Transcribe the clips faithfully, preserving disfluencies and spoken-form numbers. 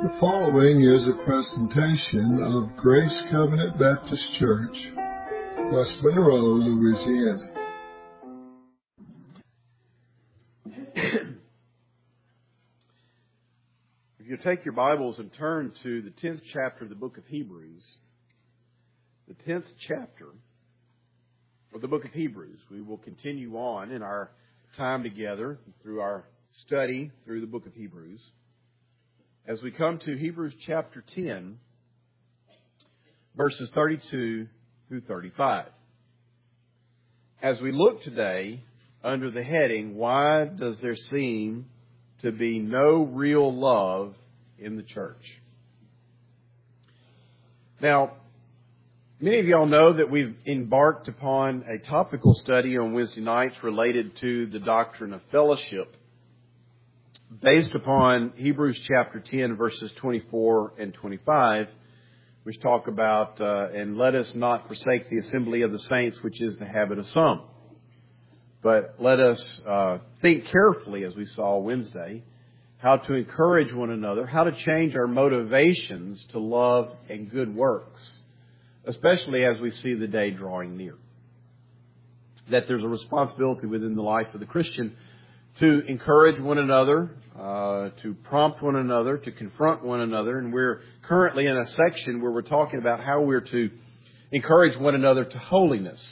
The following is a presentation of Grace Covenant Baptist Church, West Monroe, Louisiana. If you take your Bibles and turn to the tenth chapter of the book of Hebrews, the tenth chapter of the book of Hebrews, we will continue on in our time together through our study through the book of Hebrews. As we come to Hebrews chapter ten, verses thirty-two through thirty-five. As we look today under the heading, why does there seem to be no real love in the church? Now, many of y'all know that we've embarked upon a topical study on Wednesday nights related to the doctrine of fellowship, based upon Hebrews chapter ten, verses twenty-four and twenty-five, which talk about, uh, and let us not forsake the assembly of the saints, which is the habit of some. But let us uh, think carefully, as we saw Wednesday, how to encourage one another, how to change our motivations to love and good works, especially as we see the day drawing near. That there's a responsibility within the life of the Christian to encourage one another, uh, to prompt one another, to confront one another. And we're currently in a section where we're talking about how we're to encourage one another to holiness.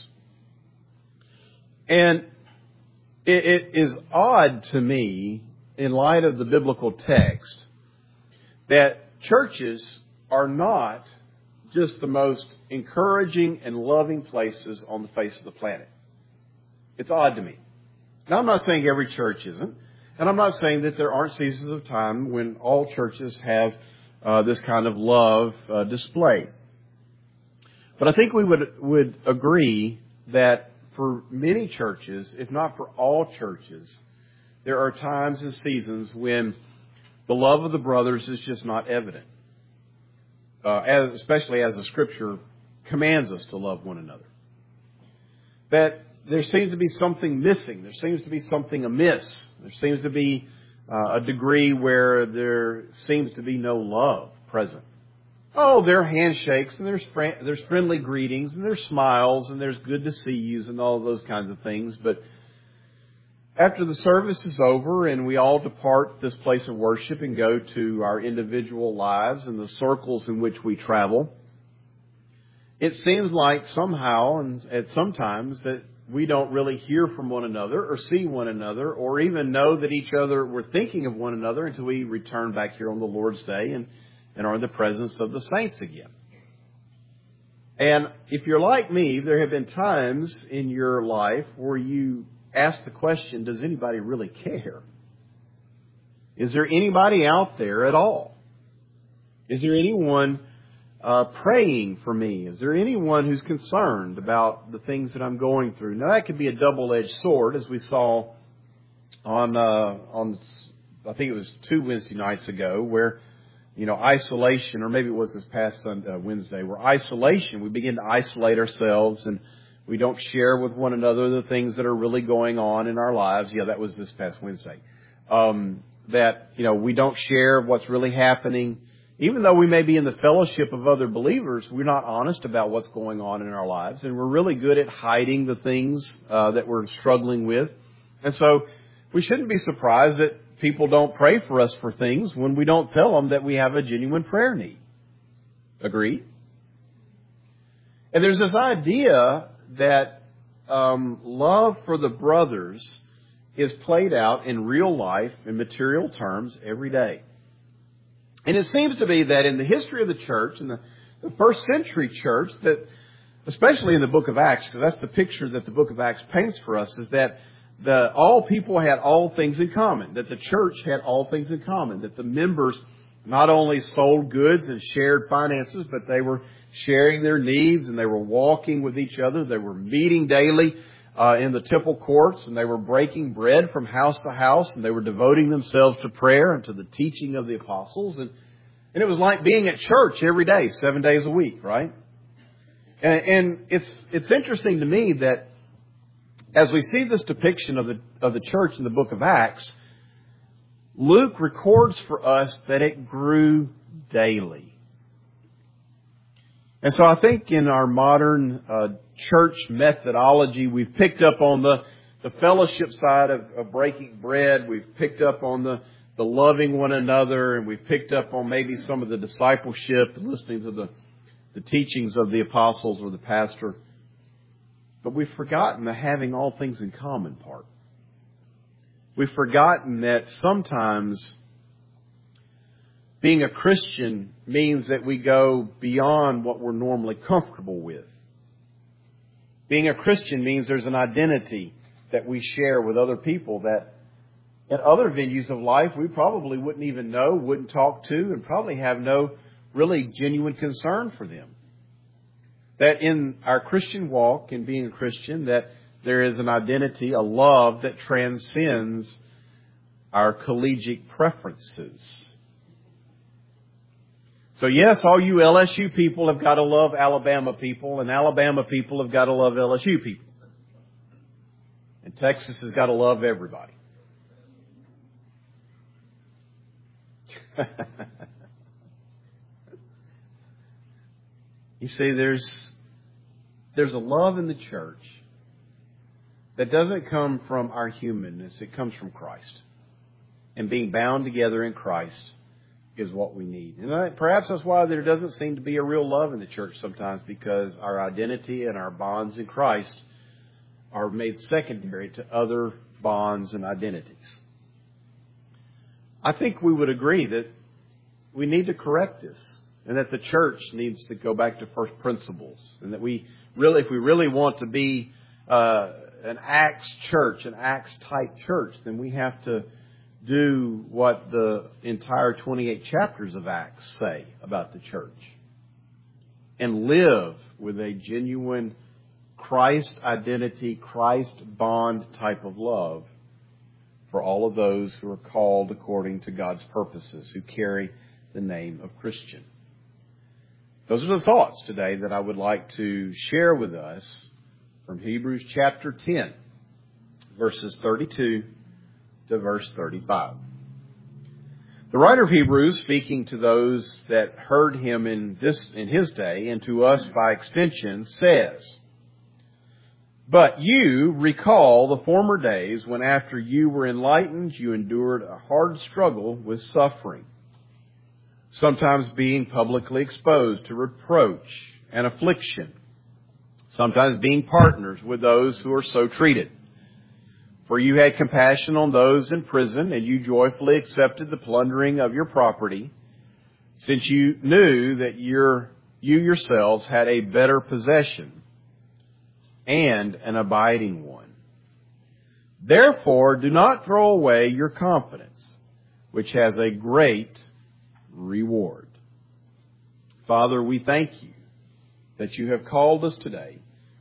And it, it is odd to me, in light of the biblical text, that churches are not just the most encouraging and loving places on the face of the planet. It's odd to me. Now, I'm not saying every church isn't, and I'm not saying that there aren't seasons of time when all churches have uh, this kind of love uh, displayed. But I think we would would agree that for many churches, if not for all churches, there are times and seasons when the love of the brothers is just not evident, uh, as, especially as the Scripture commands us to love one another. That there seems to be something missing. There seems to be something amiss. There seems to be uh, a degree where there seems to be no love present. Oh, there are handshakes and there's fr- there's friendly greetings and there's smiles and there's good to see yous and all of those kinds of things. But after the service is over and we all depart this place of worship and go to our individual lives and the circles in which we travel, it seems like somehow and at sometimes that we don't really hear from one another or see one another or even know that each other we're thinking of one another until we return back here on the Lord's Day and, and are in the presence of the saints again. And if you're like me, there have been times in your life where you ask the question, does anybody really care? Is there anybody out there at all? Is there anyone Uh, praying for me? Is there anyone who's concerned about the things that I'm going through? Now, that could be a double-edged sword, as we saw on, uh, on I think it was two Wednesday nights ago, where, you know, isolation, or maybe it was this past Sunday, uh, Wednesday, where isolation, we begin to isolate ourselves and we don't share with one another the things that are really going on in our lives. Yeah, that was this past Wednesday. Um, that, you know, we don't share what's really happening. Even though we may be in the fellowship of other believers, we're not honest about what's going on in our lives. And we're really good at hiding the things uh, that we're struggling with. And so we shouldn't be surprised that people don't pray for us for things when we don't tell them that we have a genuine prayer need. Agreed? And there's this idea that um, love for the brothers is played out in real life, in material terms, every day. And it seems to be that in the history of the church, in the, the first century church, that especially in the book of Acts, because that's the picture that the book of Acts paints for us, is that the, all people had all things in common, that the church had all things in common, that the members not only sold goods and shared finances, but they were sharing their needs and they were walking with each other. They were meeting daily uh, in the temple courts, and they were breaking bread from house to house, and they were devoting themselves to prayer and to the teaching of the apostles. And, and it was like being at church every day, seven days a week, right? And, and it's it's interesting to me that as we see this depiction of the of the church in the book of Acts, Luke records for us that it grew daily. And so I think in our modern uh, church methodology, we've picked up on the, the fellowship side of, of breaking bread. We've picked up on the, the loving one another, and we've picked up on maybe some of the discipleship, the listening to the, the teachings of the apostles or the pastor. But we've forgotten the having all things in common part. We've forgotten that sometimes being a Christian means that we go beyond what we're normally comfortable with. Being a Christian means there's an identity that we share with other people that in other venues of life we probably wouldn't even know, wouldn't talk to, and probably have no really genuine concern for them. That in our Christian walk, in being a Christian, that there is an identity, a love that transcends our collegiate preferences. So yes, all you L S U people have got to love Alabama people, and Alabama people have got to love L S U people. And Texas has got to love everybody. You see, there's there's a love in the church that doesn't come from our humanness. It comes from Christ. And being bound together in Christ is what we need. And I, perhaps that's why there doesn't seem to be a real love in the church sometimes, because our identity and our bonds in Christ are made secondary to other bonds and identities. I think we would agree that we need to correct this, and that the church needs to go back to first principles, and that we really, if we really want to be uh, an Acts church, an Acts type church, then we have to do what the entire twenty-eight chapters of Acts say about the church, and live with a genuine Christ identity, Christ bond type of love for all of those who are called according to God's purposes, who carry the name of Christian. Those are the thoughts today that I would like to share with us from Hebrews chapter ten, verses thirty-two to verse thirty-five. The writer of Hebrews, speaking to those that heard him in this in his day, and to us by extension, says, "But you recall the former days when after you were enlightened, you endured a hard struggle with suffering, sometimes being publicly exposed to reproach and affliction, sometimes being partners with those who are so treated. For you had compassion on those in prison, and you joyfully accepted the plundering of your property, since you knew that your, you yourselves had a better possession and an abiding one. Therefore, do not throw away your confidence, which has a great reward." Father, we thank you that you have called us today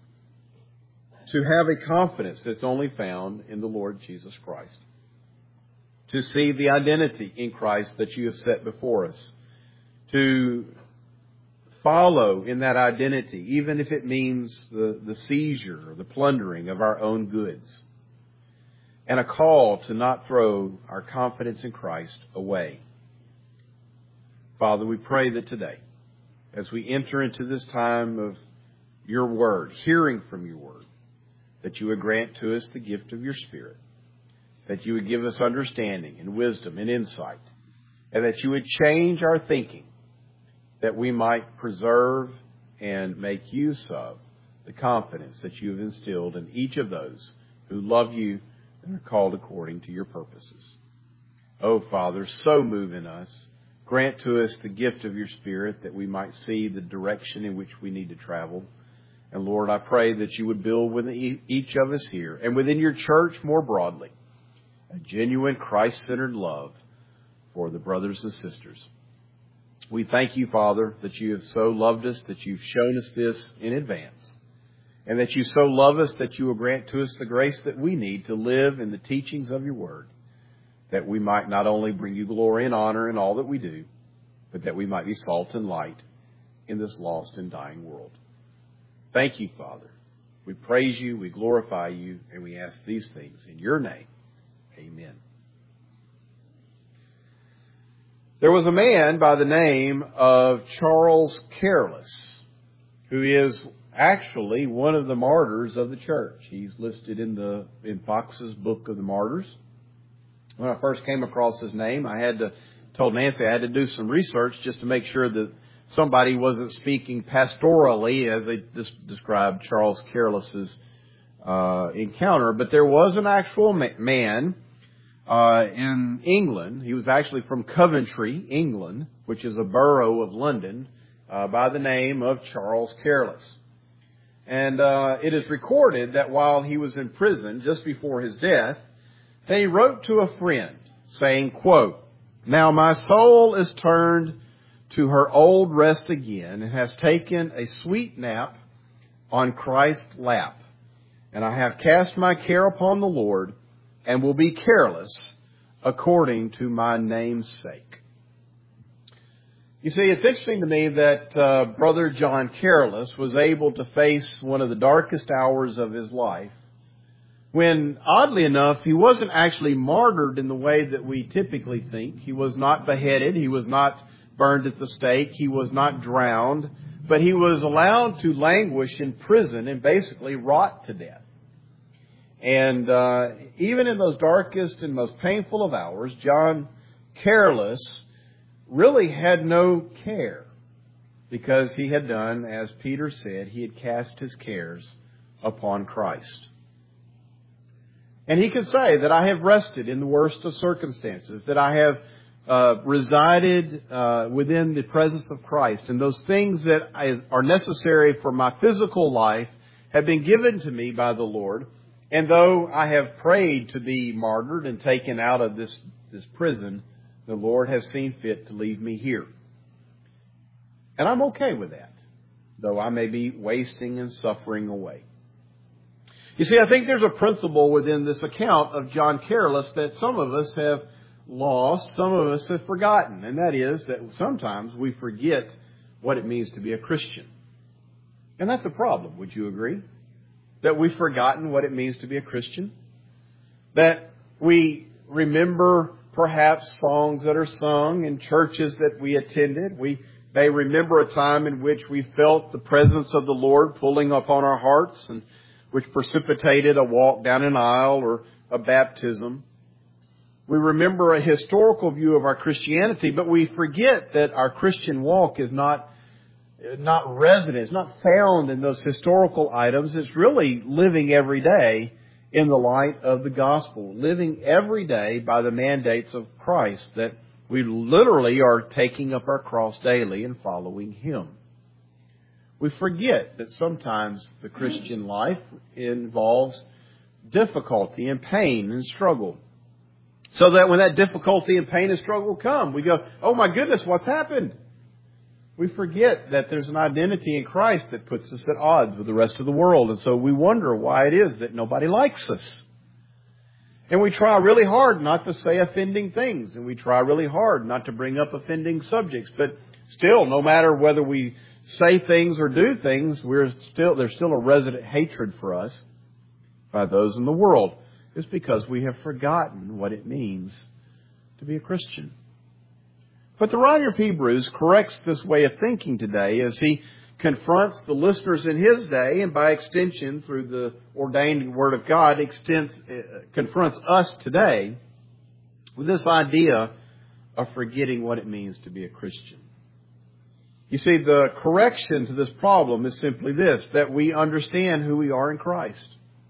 to have a confidence that's only found in the Lord Jesus Christ, to see the identity in Christ that you have set before us, to follow in that identity, even if it means the, the seizure or the plundering of our own goods, and a call to not throw our confidence in Christ away. Father, we pray that today, as we enter into this time of your word, hearing from your word, that you would grant to us the gift of your Spirit, that you would give us understanding and wisdom and insight, and that you would change our thinking, that we might preserve and make use of the confidence that you have instilled in each of those who love you and are called according to your purposes. Oh, Father, so move in us. Grant to us the gift of your Spirit, that we might see the direction in which we need to travel. And Lord, I pray that you would build within each of us here, and within your church more broadly, a genuine Christ-centered love for the brothers and sisters. We thank you, Father, that you have so loved us, that you've shown us this in advance, and that you so love us that you will grant to us the grace that we need to live in the teachings of your word, that we might not only bring you glory and honor in all that we do, but that we might be salt and light in this lost and dying world. Thank you, Father. We praise you, we glorify you, and we ask these things in your name. Amen. There was a man by the name of Charles Careless, who is actually one of the martyrs of the church. He's listed in the in Fox's Book of the Martyrs. When I first came across his name, I had to told Nancy I had to do some research just to make sure that somebody wasn't speaking pastorally as they described Charles Careless's uh, encounter. But there was an actual ma- man uh, in England. He was actually from Coventry, England, which is a borough of London, uh, by the name of Charles Careless. And uh, it is recorded that while he was in prison, just before his death, he wrote to a friend saying, quote, "Now my soul is turned to her old rest again and has taken a sweet nap on Christ's lap. And I have cast my care upon the Lord and will be careless according to my name's sake." You see, it's interesting to me that uh, Brother John Careless was able to face one of the darkest hours of his life when, oddly enough, he wasn't actually martyred in the way that we typically think. He was not beheaded. He was not burned at the stake. He was not drowned. But he was allowed to languish in prison and basically rot to death. And uh, even in those darkest and most painful of hours, John Careless really had no care, because he had done, as Peter said, he had cast his cares upon Christ. And he could say that I have rested in the worst of circumstances, that I have uh, resided uh, within the presence of Christ, and those things that I, are necessary for my physical life have been given to me by the Lord. And though I have prayed to be martyred and taken out of this, this prison, the Lord has seen fit to leave me here. And I'm okay with that, though I may be wasting and suffering away. You see, I think there's a principle within this account of John Careless that some of us have lost, some of us have forgotten, and that is that sometimes we forget what it means to be a Christian. And that's a problem, would you agree? That we've forgotten what it means to be a Christian? That we remember perhaps songs that are sung in churches that we attended. We may remember a time in which we felt the presence of the Lord pulling upon our hearts, and which precipitated a walk down an aisle or a baptism. We remember a historical view of our Christianity, but we forget that our Christian walk is not, not resident, it's not found in those historical items. It's really living every day in the light of the gospel, living every day by the mandates of Christ, that we literally are taking up our cross daily and following Him. We forget that sometimes the Christian life involves difficulty and pain and struggle. So that when that difficulty and pain and struggle come, we go, "Oh my goodness, what's happened?" We forget that there's an identity in Christ that puts us at odds with the rest of the world. And so we wonder why it is that nobody likes us. And we try really hard not to say offending things. And we try really hard not to bring up offending subjects. But still, no matter whether we say things or do things, we're still there's still a resident hatred for us by those in the world. It's because we have forgotten what it means to be a Christian. But the writer of Hebrews corrects this way of thinking today as he confronts the listeners in his day, and by extension through the ordained Word of God extends, uh, confronts us today with this idea of forgetting what it means to be a Christian. You see, the correction to this problem is simply this, that we understand who we are in Christ.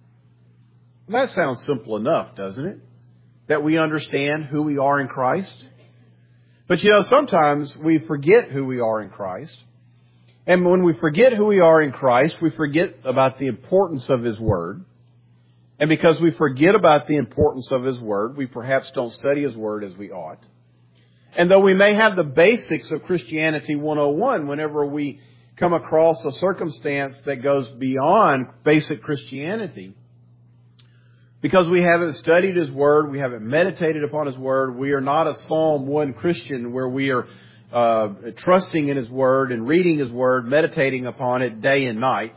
That sounds simple enough, doesn't it? That we understand who we are in Christ. But you know, sometimes we forget who we are in Christ. And when we forget who we are in Christ, we forget about the importance of His Word. And because we forget about the importance of His Word, we perhaps don't study His Word as we ought. And though we may have the basics of Christianity one oh one, whenever we come across a circumstance that goes beyond basic Christianity, because we haven't studied His Word, we haven't meditated upon His Word, we are not a Psalm one Christian where we are uh, trusting in His Word and reading His Word, meditating upon it day and night.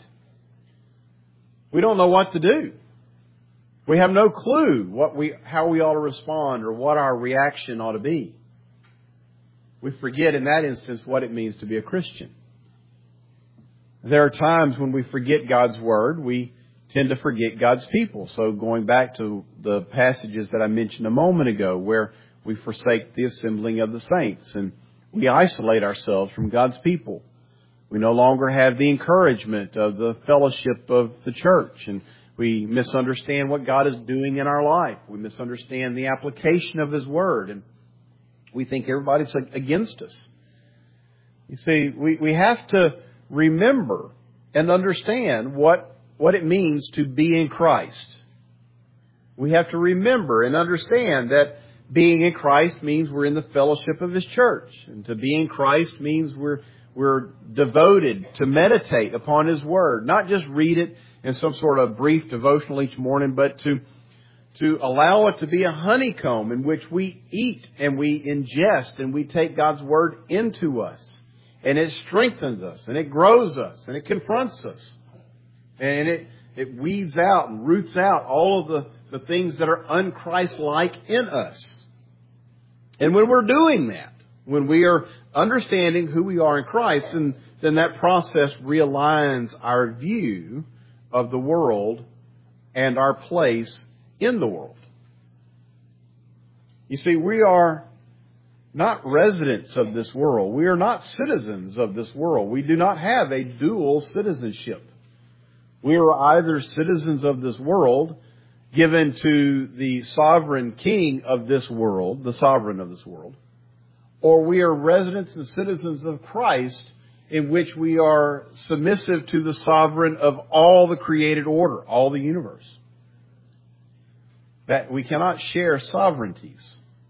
We don't know what to do. We have no clue what we, how we ought to respond or what our reaction ought to be. We forget in that instance what it means to be a Christian. There are times when we forget God's Word. We tend to forget God's people. So going back to the passages that I mentioned a moment ago, where we forsake the assembling of the saints and we isolate ourselves from God's people. We no longer have the encouragement of the fellowship of the church, and we misunderstand what God is doing in our life. We misunderstand the application of His Word, and we think everybody's against us. You see, we, we have to remember and understand what, what it means to be in Christ. We have to remember and understand that being in Christ means we're in the fellowship of His church. And to be in Christ means we're we're devoted to meditate upon His Word. Not just read it in some sort of brief devotional each morning, but to to allow it to be a honeycomb in which we eat and we ingest and we take God's Word into us. And it strengthens us and it grows us and it confronts us. And it, it weeds out and roots out all of the, the things that are un-Christ-like in us. And when we're doing that, when we are understanding who we are in Christ, then, then that process realigns our view of the world and our place in the world. You see, we are not residents of this world. We are not citizens of this world. We do not have a dual citizenship. We are either citizens of this world, given to the sovereign king of this world, the sovereign of this world, or we are residents and citizens of Christ, in which we are submissive to the sovereign of all the created order, all the universe. That we cannot share sovereignties.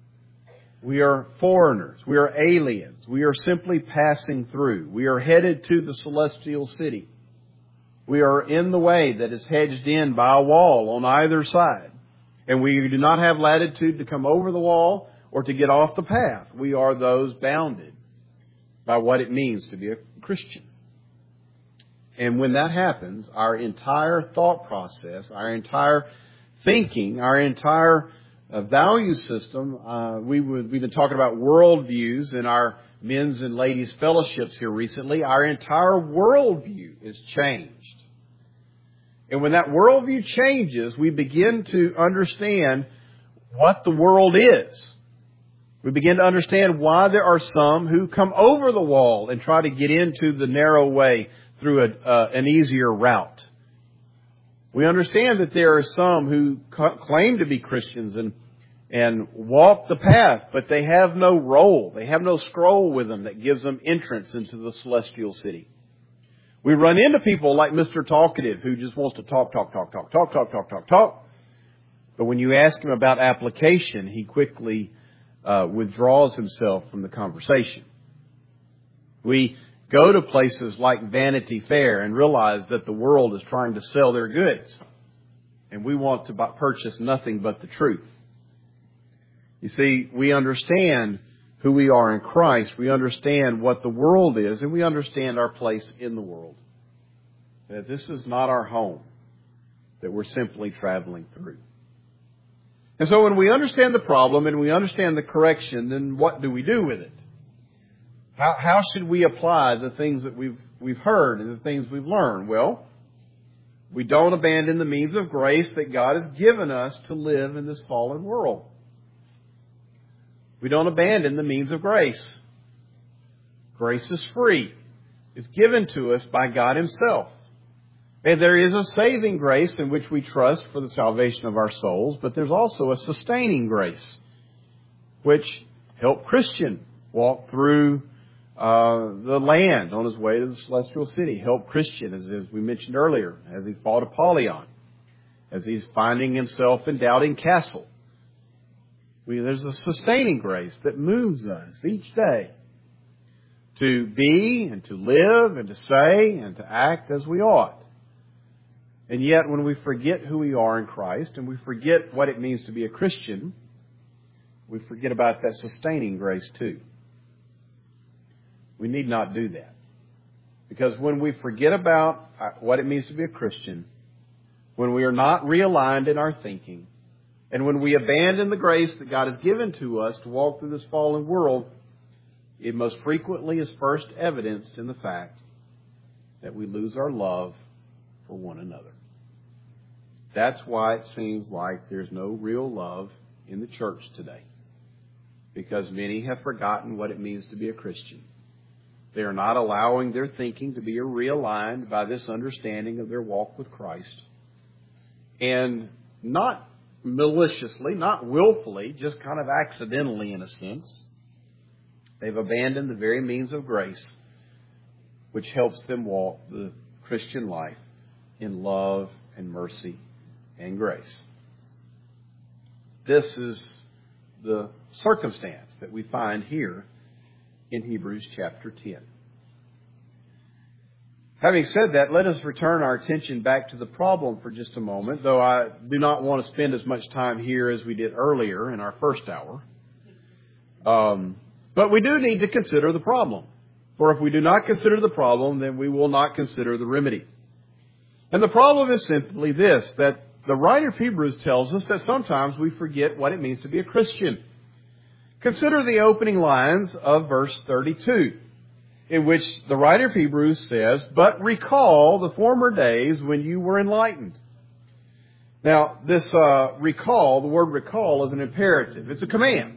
We are foreigners. We are aliens. We are simply passing through. We are headed to the celestial city. We are in the way that is hedged in by a wall on either side. And we do not have latitude to come over the wall or to get off the path. We are those bounded by what it means to be a Christian. And when that happens, our entire thought process, our entire thinking, our entire uh, value system, uh, we would, we've been talking about worldviews in our men's and ladies' fellowships here recently. Our entire worldview is changed. And when that worldview changes, we begin to understand what the world is. We begin to understand why there are some who come over the wall and try to get into the narrow way through a, uh, an easier route. We understand that there are some who claim to be Christians and, and walk the path, but they have no roll. They have no scroll with them that gives them entrance into the celestial city. We run into people like Mister Talkative, who just wants to talk, talk, talk, talk, talk, talk, talk, talk, talk. But when you ask him about application, he quickly uh, withdraws himself from the conversation. We go to places like Vanity Fair and realize that the world is trying to sell their goods. And we want to purchase nothing but the truth. You see, we understand who we are in Christ. We understand what the world is, and we understand our place in the world. That this is not our home, that we're simply traveling through. And so when we understand the problem and we understand the correction, then what do we do with it? How, how should we apply the things that we've, we've heard and the things we've learned? Well, we don't abandon the means of grace that God has given us to live in this fallen world. We don't abandon the means of grace. Grace is free. It's given to us by God Himself. And there is a saving grace in which we trust for the salvation of our souls, but there's also a sustaining grace, which helped Christian walk through uh, the land on his way to the celestial city. Helped Christian, as, as we mentioned earlier, as he fought Apollyon, as he's finding himself in Doubting Castle. We, there's a sustaining grace that moves us each day to be and to live and to say and to act as we ought. And yet when we forget who we are in Christ and we forget what it means to be a Christian, we forget about that sustaining grace too. We need not do that. Because when we forget about what it means to be a Christian, when we are not realigned in our thinking, and when we abandon the grace that God has given to us to walk through this fallen world, it most frequently is first evidenced in the fact that we lose our love for one another. That's why it seems like there's no real love in the church today, because many have forgotten what it means to be a Christian. They are not allowing their thinking to be realigned by this understanding of their walk with Christ. And not maliciously, not willfully, just kind of accidentally in a sense, they've abandoned the very means of grace which helps them walk the Christian life in love and mercy and grace. This is the circumstance that we find here in Hebrews chapter ten. Having said that, let us return our attention back to the problem for just a moment, though I do not want to spend as much time here as we did earlier in our first hour. Um, but we do need to consider the problem. For if we do not consider the problem, then we will not consider the remedy. And the problem is simply this, that the writer of Hebrews tells us that sometimes we forget what it means to be a Christian. Consider the opening lines of verse thirty-two, in which the writer of Hebrews says, "But recall the former days when you were enlightened." Now, this uh, recall, the word recall, is an imperative. It's a command.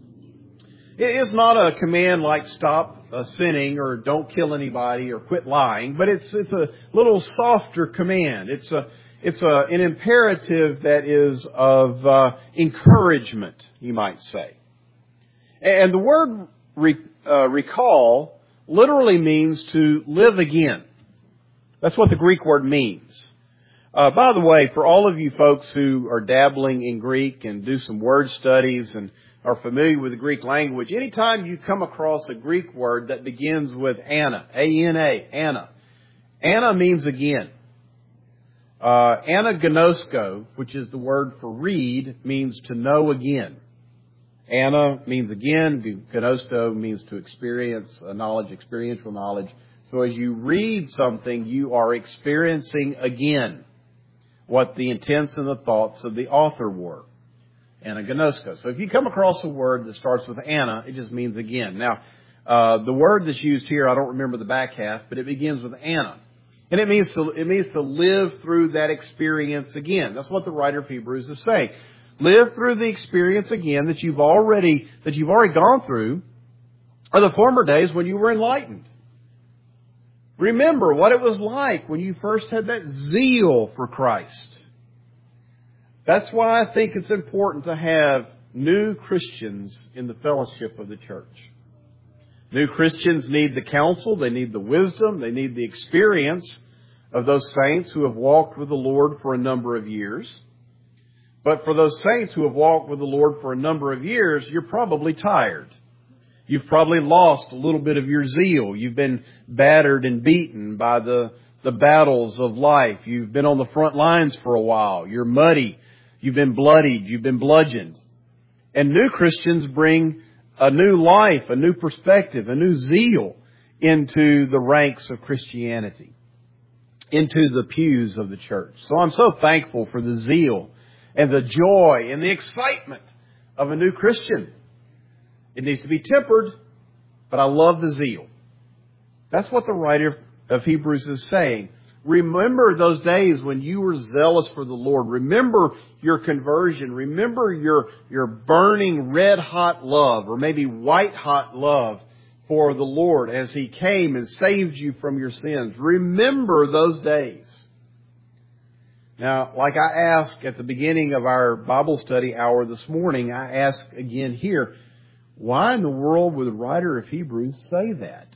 It is not a command like stop uh, sinning or don't kill anybody or quit lying, but it's it's a little softer command. It's a it's a, an imperative that is of uh, encouragement, you might say. And the word re, uh, recall literally means to live again. That's what the Greek word means. Uh, by the way, for all of you folks who are dabbling in Greek and do some word studies and are familiar with the Greek language, anytime you come across a Greek word that begins with ana, A N A, ana, ana means again. Uh, anagnosko, which is the word for read, means to know again. Ana means again, gnosto means to experience a knowledge, experiential knowledge. So as you read something, you are experiencing again what the intents and the thoughts of the author were. Anagnosko. So if you come across a word that starts with ana, it just means again. Now, uh, the word that's used here, I don't remember the back half, but it begins with ana. And it means to, it means to live through that experience again. That's what the writer of Hebrews is saying. Live through the experience again that you've already, that you've already gone through, are the former days when you were enlightened. Remember what it was like when you first had that zeal for Christ. That's why I think it's important to have new Christians in the fellowship of the church. New Christians need the counsel, they need the wisdom, they need the experience of those saints who have walked with the Lord for a number of years. But for those saints who have walked with the Lord for a number of years, you're probably tired. You've probably lost a little bit of your zeal. You've been battered and beaten by the, the battles of life. You've been on the front lines for a while. You're muddy. You've been bloodied. You've been bludgeoned. And new Christians bring a new life, a new perspective, a new zeal into the ranks of Christianity, into the pews of the church. So I'm so thankful for the zeal and the joy and the excitement of a new Christian. It needs to be tempered, but I love the zeal. That's what the writer of Hebrews is saying. Remember those days when you were zealous for the Lord. Remember your conversion. Remember your, your burning red-hot love, or maybe white-hot love for the Lord as He came and saved you from your sins. Remember those days. Now, like I asked at the beginning of our Bible study hour this morning, I ask again here, why in the world would the writer of Hebrews say that?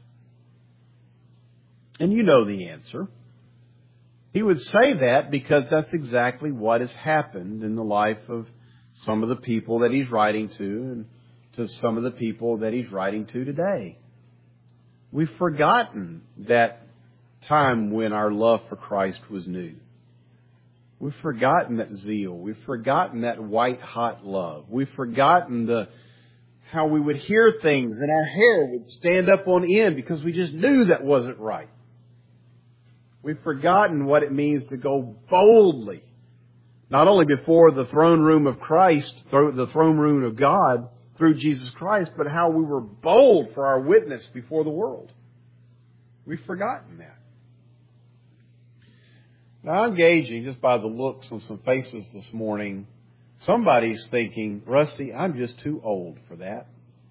And you know the answer. He would say that because that's exactly what has happened in the life of some of the people that he's writing to and to some of the people that he's writing to today. We've forgotten that time when our love for Christ was new. We've forgotten that zeal. We've forgotten that white-hot love. We've forgotten the how we would hear things and our hair would stand up on end because we just knew that wasn't right. We've forgotten what it means to go boldly, not only before the throne room of Christ, the throne room of God, through Jesus Christ, but how we were bold for our witness before the world. We've forgotten that. Now, I'm gauging just by the looks on some faces this morning, somebody's thinking, Rusty, I'm just too old for that.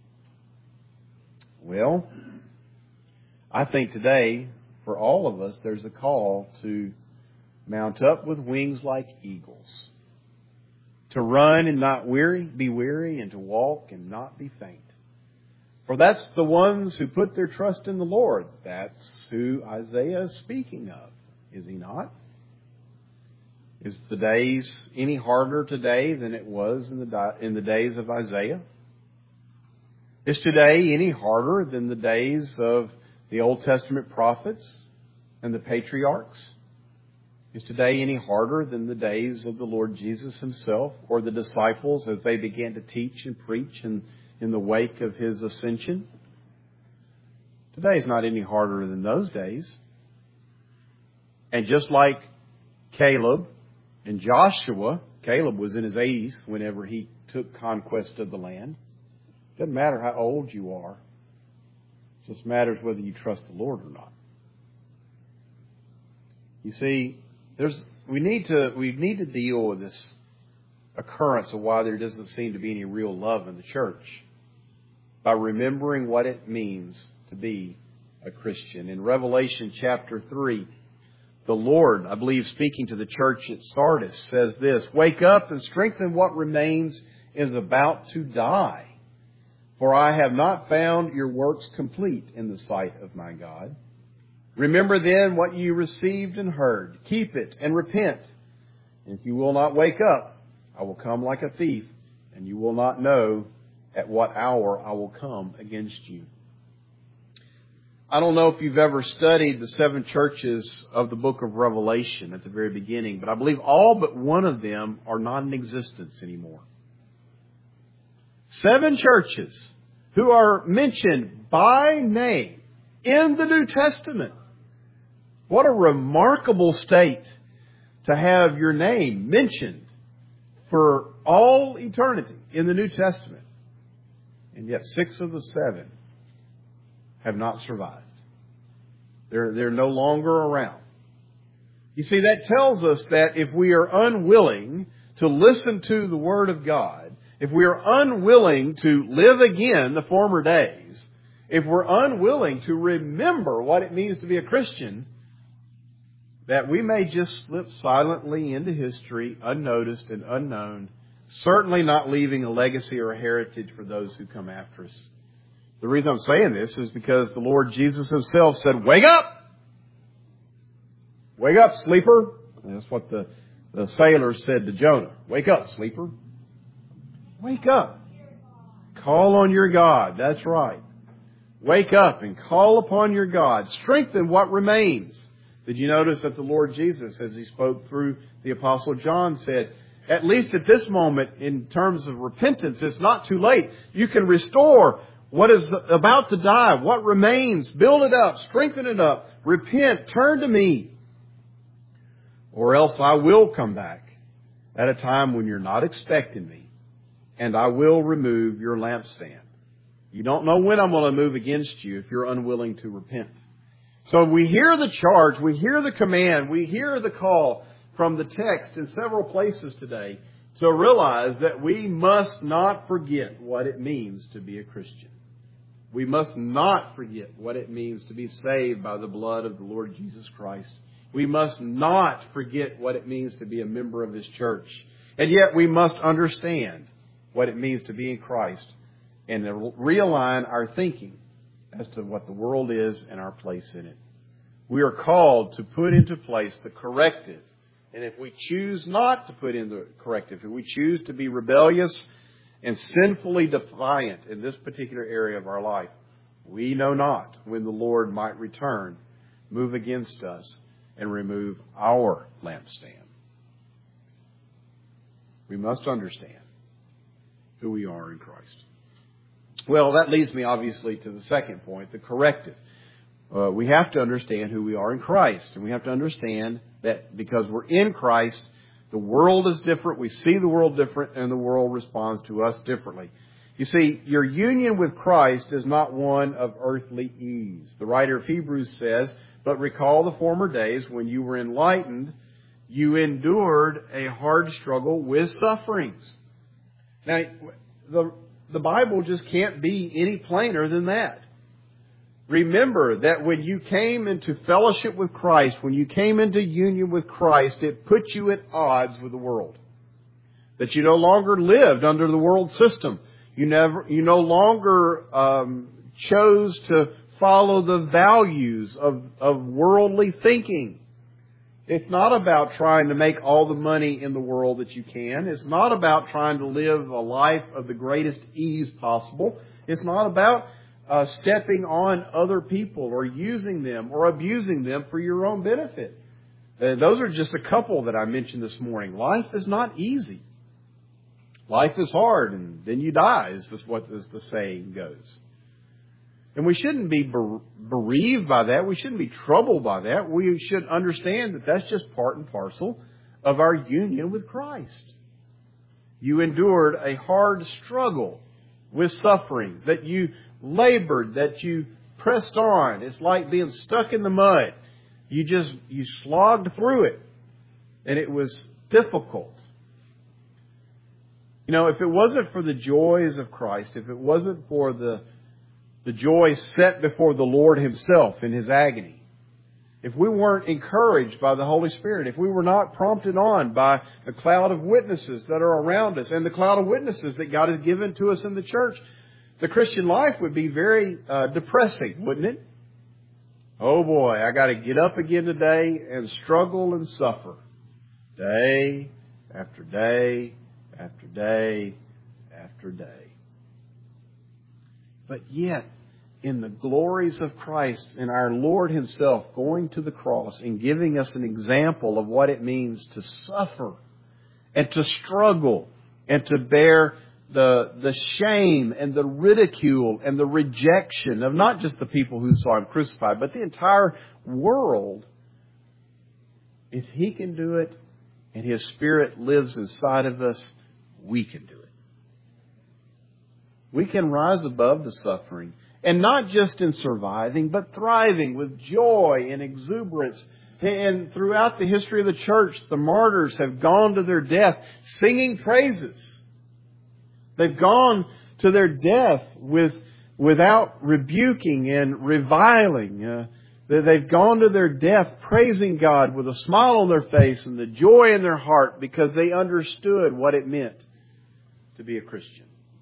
Well, I think today, for all of us, there's a call to mount up with wings like eagles, to run and not weary, be weary, and to walk and not be faint. For that's the ones who put their trust in the Lord. That's who Isaiah is speaking of, is he not? Is the days any harder today than it was in the in the days of Isaiah? Is today any harder than the days of the Old Testament prophets and the patriarchs? Is today any harder than the days of the Lord Jesus himself or the disciples as they began to teach and preach in, in the wake of his ascension? Today is not any harder than those days. And just like Caleb and Joshua, Caleb was in his eighties whenever he took conquest of the land. Doesn't matter how old you are. It just matters whether you trust the Lord or not. You see, there's we need to we need to deal with this occurrence of why there doesn't seem to be any real love in the church by remembering what it means to be a Christian. In Revelation chapter three, the Lord, I believe, speaking to the church at Sardis, says this, "Wake up and strengthen what remains is about to die. For I have not found your works complete in the sight of my God. Remember then what you received and heard. Keep it and repent. And if you will not wake up, I will come like a thief, and you will not know at what hour I will come against you." I don't know if you've ever studied the seven churches of the book of Revelation at the very beginning, but I believe all but one of them are not in existence anymore. Seven churches who are mentioned by name in the New Testament. What a remarkable state to have your name mentioned for all eternity in the New Testament. And yet six of the seven have not survived. They're, they're no longer around. You see, that tells us that if we are unwilling to listen to the Word of God, if we are unwilling to live again the former days, if we're unwilling to remember what it means to be a Christian, that we may just slip silently into history, unnoticed and unknown, certainly not leaving a legacy or a heritage for those who come after us. The reason I'm saying this is because the Lord Jesus himself said, "Wake up! Wake up, sleeper." And that's what the, the sailors said to Jonah. "Wake up, sleeper. Wake up. Call on your God." That's right. Wake up and call upon your God. Strengthen what remains. Did you notice that the Lord Jesus, as he spoke through the Apostle John, said, at least at this moment, in terms of repentance, it's not too late. You can restore what is about to die, what remains. Build it up, strengthen it up, repent, turn to me. Or else I will come back at a time when you're not expecting me, and I will remove your lampstand. You don't know when I'm going to move against you if you're unwilling to repent. So we hear the charge, we hear the command, we hear the call from the text in several places today to realize that we must not forget what it means to be a Christian. We must not forget what it means to be saved by the blood of the Lord Jesus Christ. We must not forget what it means to be a member of His church. And yet we must understand what it means to be in Christ and to realign our thinking as to what the world is and our place in it. We are called to put into place the corrective. And if we choose not to put in the corrective, if we choose to be rebellious and sinfully defiant in this particular area of our life, we know not when the Lord might return, move against us, and remove our lampstand. We must understand who we are in Christ. Well, that leads me obviously to the second point, the corrective. Uh, we have to understand who we are in Christ. And we have to understand that because we're in Christ, the world is different. We see the world different, and the world responds to us differently. You see, your union with Christ is not one of earthly ease. The writer of Hebrews says, "But recall the former days when you were enlightened, you endured a hard struggle with sufferings." Now, the, the Bible just can't be any plainer than that. Remember that when you came into fellowship with Christ, when you came into union with Christ, it put you at odds with the world. That you no longer lived under the world system. You never, you no longer um, chose to follow the values of, of worldly thinking. It's not about trying to make all the money in the world that you can. It's not about trying to live a life of the greatest ease possible. It's not about uh, stepping on other people or using them or abusing them for your own benefit. Uh, those are just a couple that I mentioned this morning. Life is not easy. Life is hard, and then you die, is this what as the saying goes. And we shouldn't be bereaved by that. We shouldn't be troubled by that. We should understand that that's just part and parcel of our union with Christ. You endured a hard struggle with sufferings, that you labored, that you pressed on. It's like being stuck in the mud. You just, you slogged through it, and it was difficult. You know, if it wasn't for the joys of Christ, if it wasn't for the, the joy set before the Lord Himself in His agony, if we weren't encouraged by the Holy Spirit, if we were not prompted on by the cloud of witnesses that are around us and the cloud of witnesses that God has given to us in the church, the Christian life would be very uh, depressing, wouldn't it? Oh boy, I got to get up again today and struggle and suffer. Day after day after day after day. But yet, in the glories of Christ and our Lord Himself going to the cross and giving us an example of what it means to suffer and to struggle and to bear the, the shame and the ridicule and the rejection of not just the people who saw Him crucified, but the entire world. If He can do it and His Spirit lives inside of us, we can do it. We can rise above the suffering. And not just in surviving, but thriving with joy and exuberance. And throughout the history of the church, the martyrs have gone to their death singing praises. They've gone to their death with without rebuking and reviling. Uh, they've gone to their death praising God with a smile on their face and the joy in their heart because they understood what it meant to be a Christian.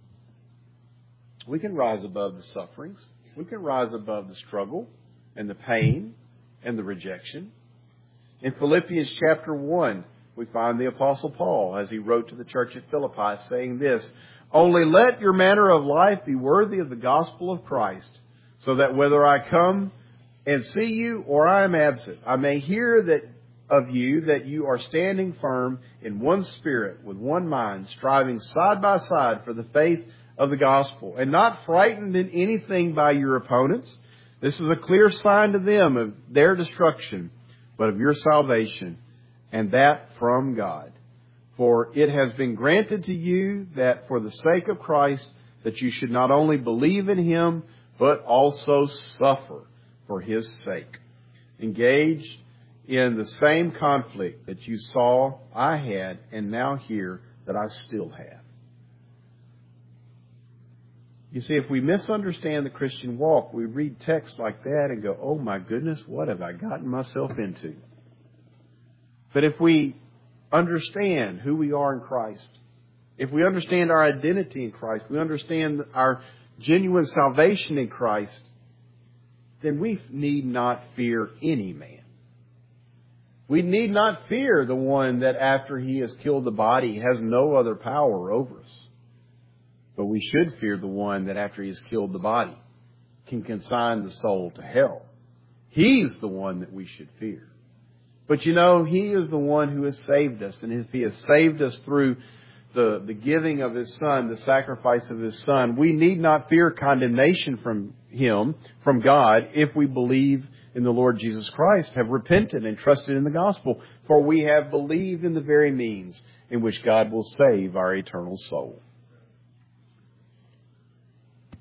We can rise above the sufferings. We can rise above the struggle and the pain and the rejection. In Philippians chapter one, we find the Apostle Paul, as he wrote to the church at Philippi, saying this, "Only let your manner of life be worthy of the gospel of Christ, so that whether I come and see you or I am absent, I may hear that of you that you are standing firm in one spirit, with one mind, striving side by side for the faith of the gospel, and not frightened in anything by your opponents. This is a clear sign to them of their destruction, but of your salvation, and that from God. For it has been granted to you that for the sake of Christ, that you should not only believe in Him, but also suffer for His sake, engaged in the same conflict that you saw I had, and now hear that I still have." You see, if we misunderstand the Christian walk, we read texts like that and go, "Oh my goodness, what have I gotten myself into?" But if we understand who we are in Christ, if we understand our identity in Christ, we understand our genuine salvation in Christ, then we need not fear any man. We need not fear the one that after he has killed the body has no other power over us. But we should fear the one that after he has killed the body can consign the soul to hell. He's the one that we should fear. But you know, He is the one who has saved us. And if He has saved us through the, the giving of His Son, the sacrifice of His Son, we need not fear condemnation from Him, from God, if we believe in the Lord Jesus Christ, have repented and trusted in the gospel. For we have believed in the very means in which God will save our eternal soul.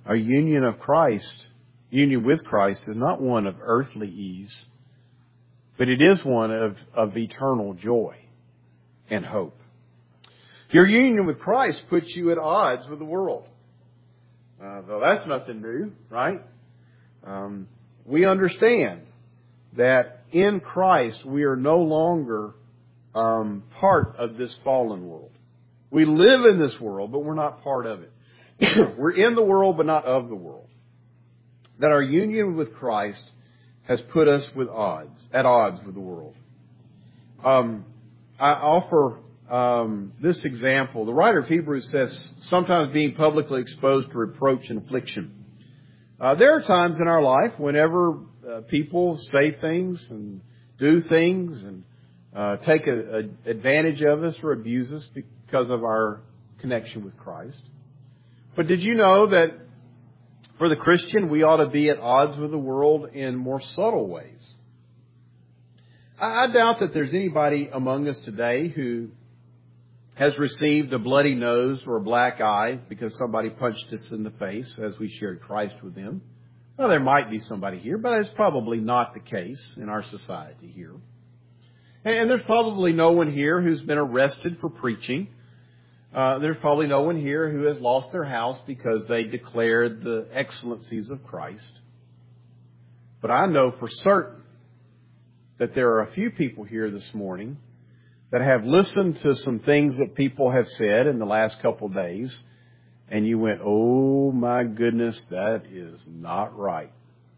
Our union of Christ, union with Christ, is not one of earthly ease, but it is one of, of eternal joy and hope. Your union with Christ puts you at odds with the world. Uh, though that's nothing new, right? Um, we understand that in Christ we are no longer um, part of this fallen world. We live in this world, but we're not part of it. We're in the world, but not of the world. That our union with Christ has put us with odds, at odds with the world. Um, I offer um, this example. The writer of Hebrews says, sometimes being publicly exposed to reproach and affliction. Uh, there are times in our life whenever uh, people say things and do things and uh, take a, a advantage of us or abuse us because of our connection with Christ. But did you know that for the Christian, we ought to be at odds with the world in more subtle ways? I, I doubt that there's anybody among us today who has received a bloody nose or a black eye because somebody punched us in the face as we shared Christ with them. Well, there might be somebody here, but it's probably not the case in our society here. And, and there's probably no one here who's been arrested for preaching. Uh, there's probably no one here who has lost their house because they declared the excellencies of Christ. But I know for certain that there are a few people here this morning that have listened to some things that people have said in the last couple of days, and you went, oh my goodness, that is not right.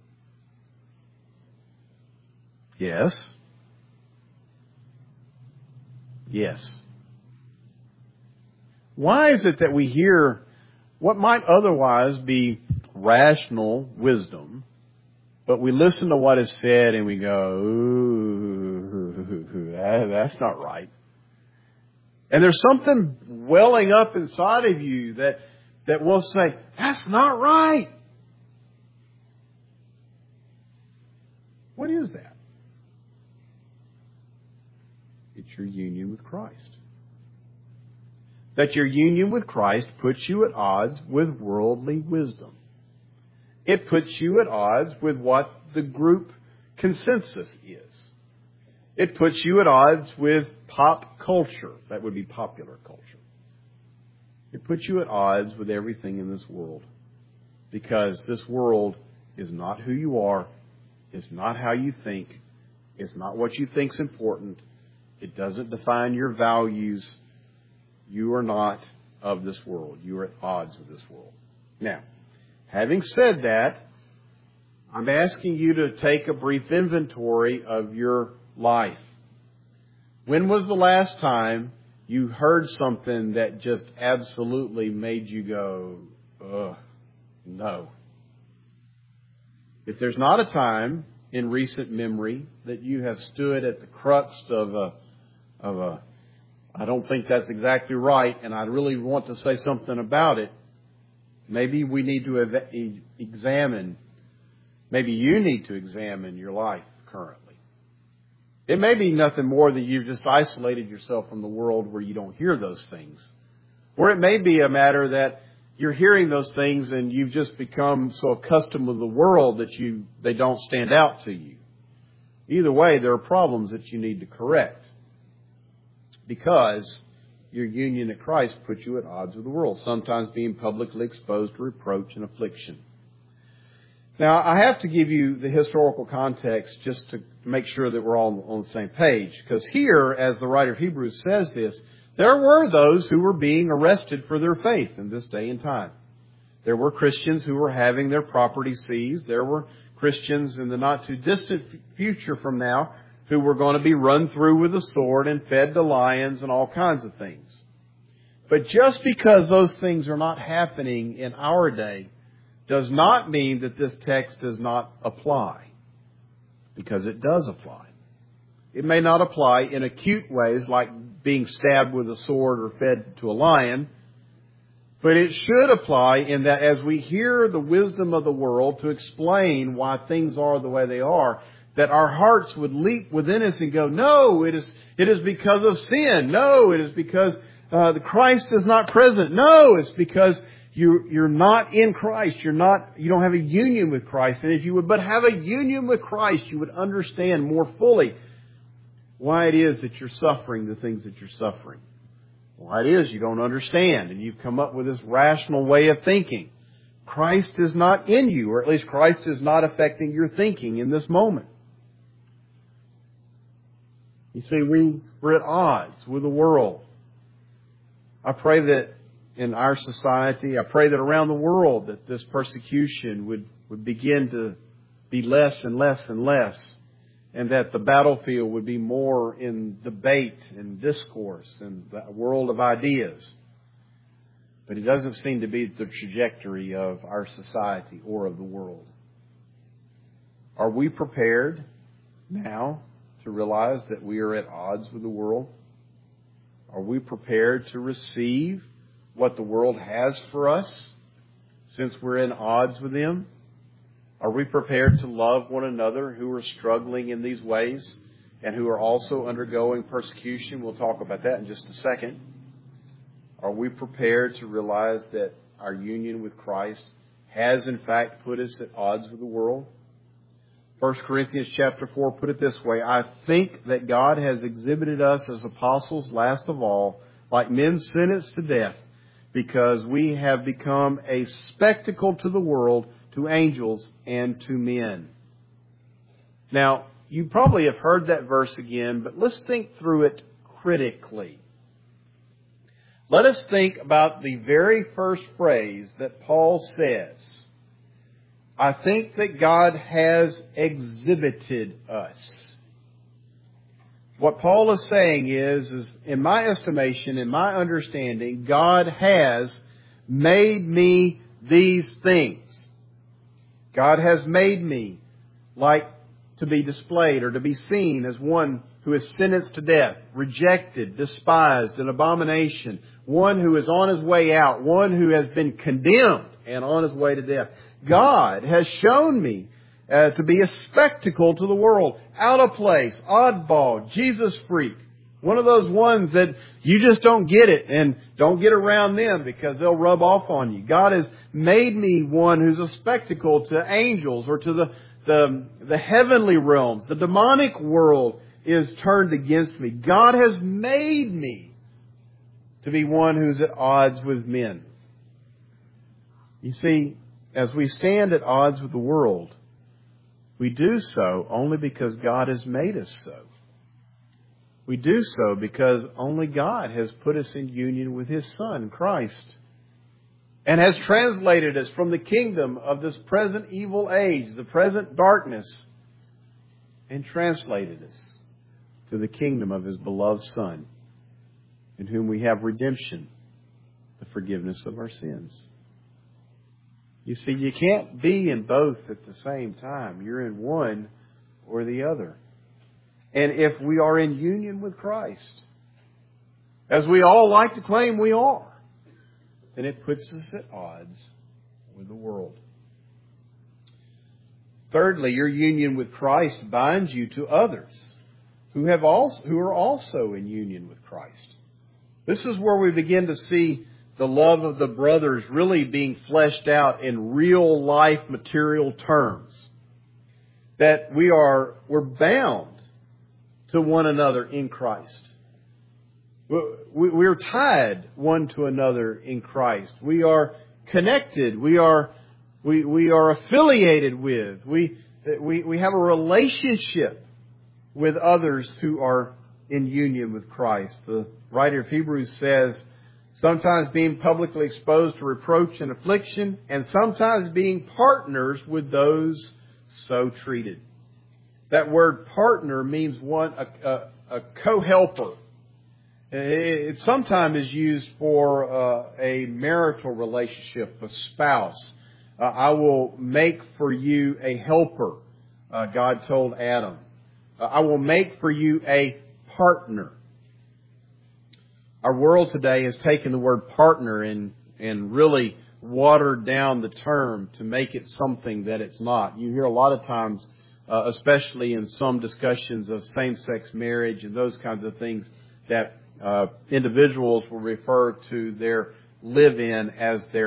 Yes. Yes. Why is it that we hear what might otherwise be rational wisdom, but we listen to what is said and we go, ooh, that, that's not right. And there's something welling up inside of you that, that will say, that's not right. What is that? It's your union with Christ. That your union with Christ puts you at odds with worldly wisdom. It puts you at odds with what the group consensus is. It puts you at odds with pop culture. That would be popular culture. It puts you at odds with everything in this world. Because this world is not who you are. It's not how you think. It's not what you think's important. It doesn't define your values. You are not of this world. You are at odds with this world. Now, having said that, I'm asking you to take a brief inventory of your life. When was the last time you heard something that just absolutely made you go, ugh, no? If there's not a time in recent memory that you have stood at the crux of a, of a, I don't think that's exactly right, and I really want to say something about it, maybe we need to ev- examine, maybe you need to examine your life currently. It may be nothing more than you've just isolated yourself from the world where you don't hear those things. Or it may be a matter that you're hearing those things and you've just become so accustomed with the world that you they don't stand out to you. Either way, there are problems that you need to correct. Because your union at Christ puts you at odds with the world, sometimes being publicly exposed to reproach and affliction. Now, I have to give you the historical context just to make sure that we're all on the same page. Because here, as the writer of Hebrews says this, there were those who were being arrested for their faith in this day and time. There were Christians who were having their property seized. There were Christians in the not too distant future from now who were going to be run through with a sword and fed to lions and all kinds of things. But just because those things are not happening in our day does not mean that this text does not apply. Because it does apply. It may not apply in acute ways like being stabbed with a sword or fed to a lion, but it should apply in that as we hear the wisdom of the world to explain why things are the way they are, that our hearts would leap within us and go, no, it is it is because of sin. No, it is because uh, the Christ is not present. No, it's because You, you're not in Christ. You're not, you don't have a union with Christ. And if you would but have a union with Christ, you would understand more fully why it is that you're suffering the things that you're suffering. Why it is you don't understand. And you've come up with this rational way of thinking. Christ is not in you, or at least Christ is not affecting your thinking in this moment. You see, we, we're at odds with the world. I pray that in our society, I pray that around the world that this persecution would, would begin to be less and less and less, and that the battlefield would be more in debate and discourse and the world of ideas. But it doesn't seem to be the trajectory of our society or of the world. Are we prepared now to realize that we are at odds with the world? Are we prepared to receive what the world has for us since we're in odds with them? Are we prepared to love one another who are struggling in these ways and who are also undergoing persecution? We'll talk about that in just a second. Are we prepared to realize that our union with Christ has in fact put us at odds with the world? First Corinthians chapter four put it this way: I think that God has exhibited us as apostles last of all, like men sentenced to death, because we have become a spectacle to the world, to angels, and to men. Now, you probably have heard that verse again, but let's think through it critically. Let us think about the very first phrase that Paul says. I think that God has exhibited us. What Paul is saying is, is, in my estimation, in my understanding, God has made me these things. God has made me like to be displayed or to be seen as one who is sentenced to death, rejected, despised, an abomination, one who is on his way out, one who has been condemned and on his way to death. God has shown me uh, to be a spectacle to the world, out of place, oddball, Jesus freak. One of those ones that you just don't get it and don't get around them because they'll rub off on you. God has made me one who's a spectacle to angels or to the, the, the heavenly realms. The demonic world is turned against me. God has made me to be one who's at odds with men. You see, as we stand at odds with the world, we do so only because God has made us so. We do so because only God has put us in union with His Son, Christ, and has translated us from the kingdom of this present evil age, the present darkness, and translated us to the kingdom of His beloved Son, in whom we have redemption, the forgiveness of our sins. You see, you can't be in both at the same time. You're in one or the other. And if we are in union with Christ, as we all like to claim we are, then it puts us at odds with the world. Thirdly, your union with Christ binds you to others who have also, who are also in union with Christ. This is where we begin to see the love of the brothers really being fleshed out in real life material terms. That we are, we're bound to one another in Christ. We're tied one to another in Christ. We are connected. We are, we, we are affiliated with. We, we, we have a relationship with others who are in union with Christ. The writer of Hebrews says, sometimes being publicly exposed to reproach and affliction, and sometimes being partners with those so treated. That word partner means one, a, a, a co-helper. It sometimes is used for uh, a marital relationship, a spouse. Uh, I will make for you a helper, uh, God told Adam. Uh, I will make for you a partner. Our world today has taken the word partner and, and really watered down the term to make it something that it's not. You hear a lot of times, uh, especially in some discussions of same-sex marriage and those kinds of things, that uh, individuals will refer to their live-in as their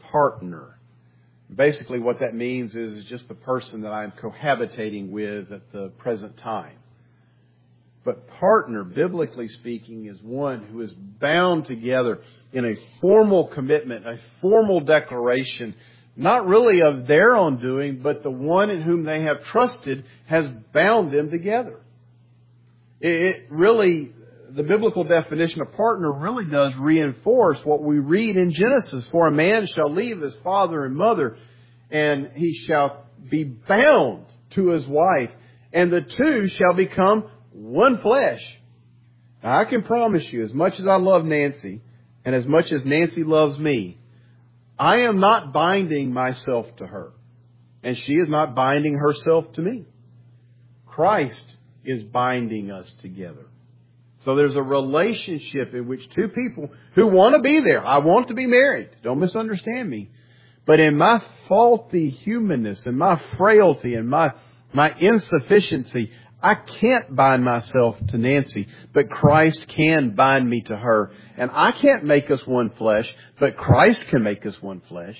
partner. Basically what that means is, is just the person that I'm cohabitating with at the present time. But partner, biblically speaking, is one who is bound together in a formal commitment, a formal declaration, not really of their own doing, but the one in whom they have trusted has bound them together. It really, the biblical definition of partner really does reinforce what we read in Genesis. For a man shall leave his father and mother, and he shall be bound to his wife, and the two shall become one flesh. Now, I can promise you, as much as I love Nancy, and as much as Nancy loves me, I am not binding myself to her, and she is not binding herself to me. Christ is binding us together. So there's a relationship in which two people who want to be there. I want to be married. Don't misunderstand me. But in my faulty humanness and my frailty and my, my insufficiency, I can't bind myself to Nancy, but Christ can bind me to her. And I can't make us one flesh, but Christ can make us one flesh.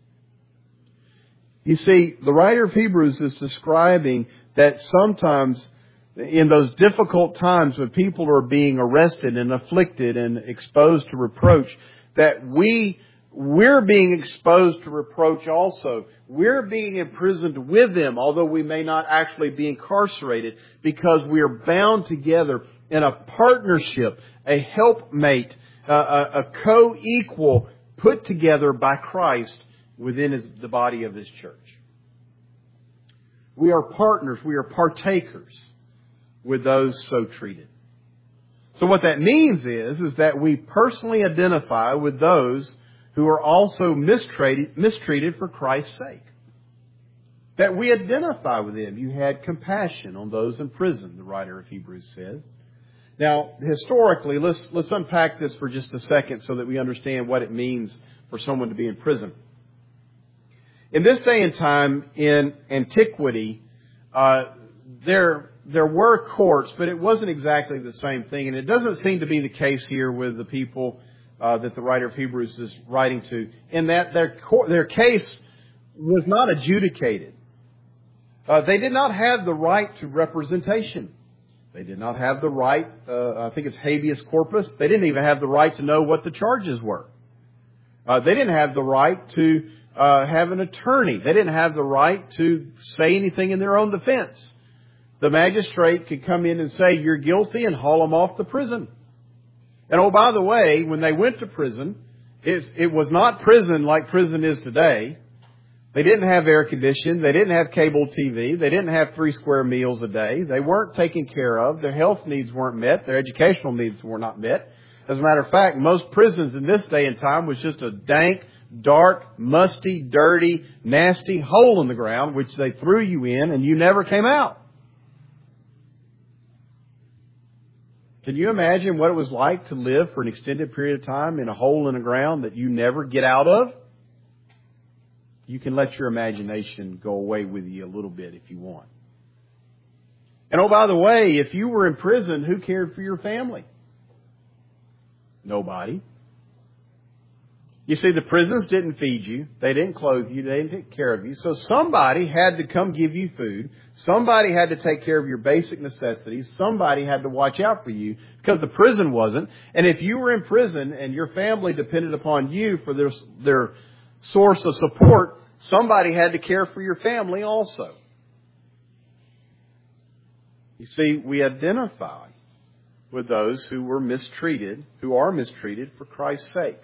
You see, the writer of Hebrews is describing that sometimes in those difficult times when people are being arrested and afflicted and exposed to reproach, that we, we're being exposed to reproach also. We're being imprisoned with them, although we may not actually be incarcerated, because we are bound together in a partnership, a helpmate, a, a, a co-equal put together by Christ within his, the body of His church. We are partners. We are partakers with those so treated. So what that means is, is that we personally identify with those who are also mistreated, mistreated for Christ's sake. That we identify with them. You had compassion on those in prison, the writer of Hebrews said. Now, historically, let's, let's unpack this for just a second so that we understand what it means for someone to be in prison. In this day and time, in antiquity, uh, there... There were courts, but it wasn't exactly the same thing. And it doesn't seem to be the case here with the people uh, that the writer of Hebrews is writing to, in that their court, their case was not adjudicated. Uh, they did not have the right to representation. They did not have the right, uh, I think it's habeas corpus. They didn't even have the right to know what the charges were. Uh, they didn't have the right to uh, have an attorney. They didn't have the right to say anything in their own defense. The magistrate could come in and say, you're guilty, and haul them off to prison. And oh, by the way, when they went to prison, it, it was not prison like prison is today. They didn't have air conditioning. They didn't have cable T V. They didn't have three square meals a day. They weren't taken care of. Their health needs weren't met. Their educational needs were not met. As a matter of fact, most prisons in this day and time was just a dank, dark, musty, dirty, nasty hole in the ground, which they threw you in and you never came out. Can you imagine what it was like to live for an extended period of time in a hole in the ground that you never get out of? You can let your imagination go away with you a little bit if you want. And oh, by the way, if you were in prison, who cared for your family? Nobody. You see, the prisons didn't feed you. They didn't clothe you. They didn't take care of you. So somebody had to come give you food. Somebody had to take care of your basic necessities. Somebody had to watch out for you because the prison wasn't. And if you were in prison and your family depended upon you for their, their source of support, somebody had to care for your family also. You see, we identify with those who were mistreated, who are mistreated for Christ's sake.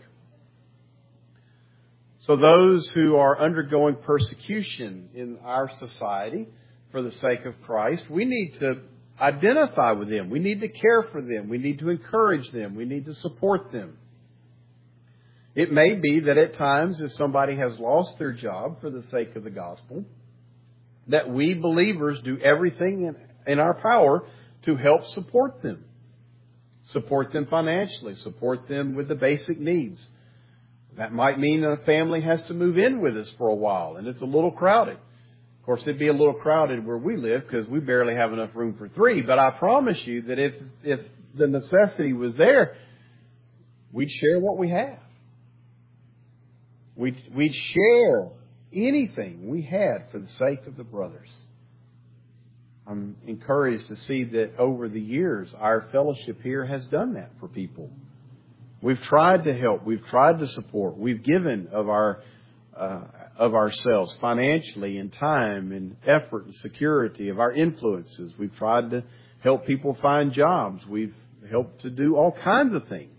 So those who are undergoing persecution in our society for the sake of Christ, we need to identify with them. We need to care for them. We need to encourage them. We need to support them. It may be that at times, if somebody has lost their job for the sake of the gospel, that we believers do everything in, in our power to help support them. Support them financially. Support them with the basic needs. That might mean a family has to move in with us for a while, and it's a little crowded. Of course, it'd be a little crowded where we live because we barely have enough room for three. But I promise you that if if the necessity was there, we'd share what we have. We'd, we'd share anything we had for the sake of the brothers. I'm encouraged to see that over the years, our fellowship here has done that for people. We've tried to help. We've tried to support. We've given of our uh, of ourselves financially and time and effort and security, of our influences. We've tried to help people find jobs. We've helped to do all kinds of things.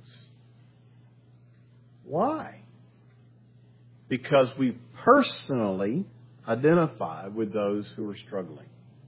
Why? Because we personally identify with those who are struggling.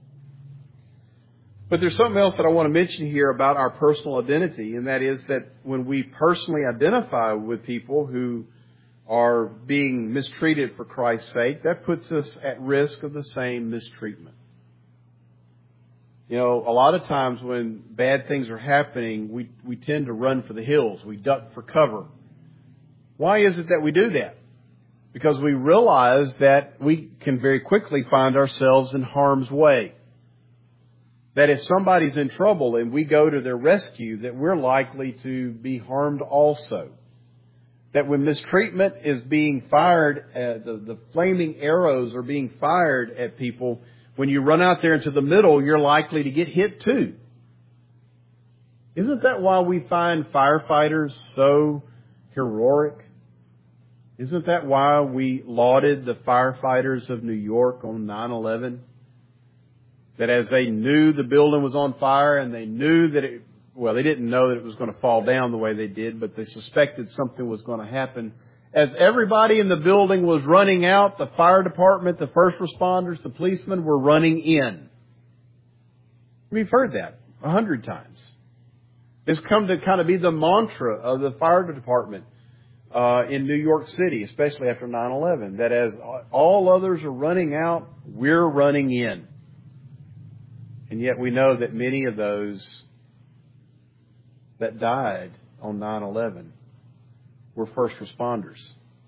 But there's something else that I want to mention here about our personal identity, and that is that when we personally identify with people who are being mistreated for Christ's sake, that puts us at risk of the same mistreatment. You know, a lot of times when bad things are happening, we, we tend to run for the hills. We duck for cover. Why is it that we do that? Because we realize that we can very quickly find ourselves in harm's way. That if somebody's in trouble and we go to their rescue, that we're likely to be harmed also. That when mistreatment is being fired, uh, the, the flaming arrows are being fired at people, when you run out there into the middle, you're likely to get hit too. Isn't that why we find firefighters so heroic? Isn't that why we lauded the firefighters of New York on nine eleven? That as they knew the building was on fire and they knew that it, well, they didn't know that it was going to fall down the way they did, but they suspected something was going to happen. As everybody in the building was running out, the fire department, the first responders, the policemen were running in. We've heard that a hundred times. It's come to kind of be the mantra of the fire department uh, in New York City, especially after nine eleven, that as all others are running out, we're running in. And yet we know that many of those that died on nine eleven were first responders.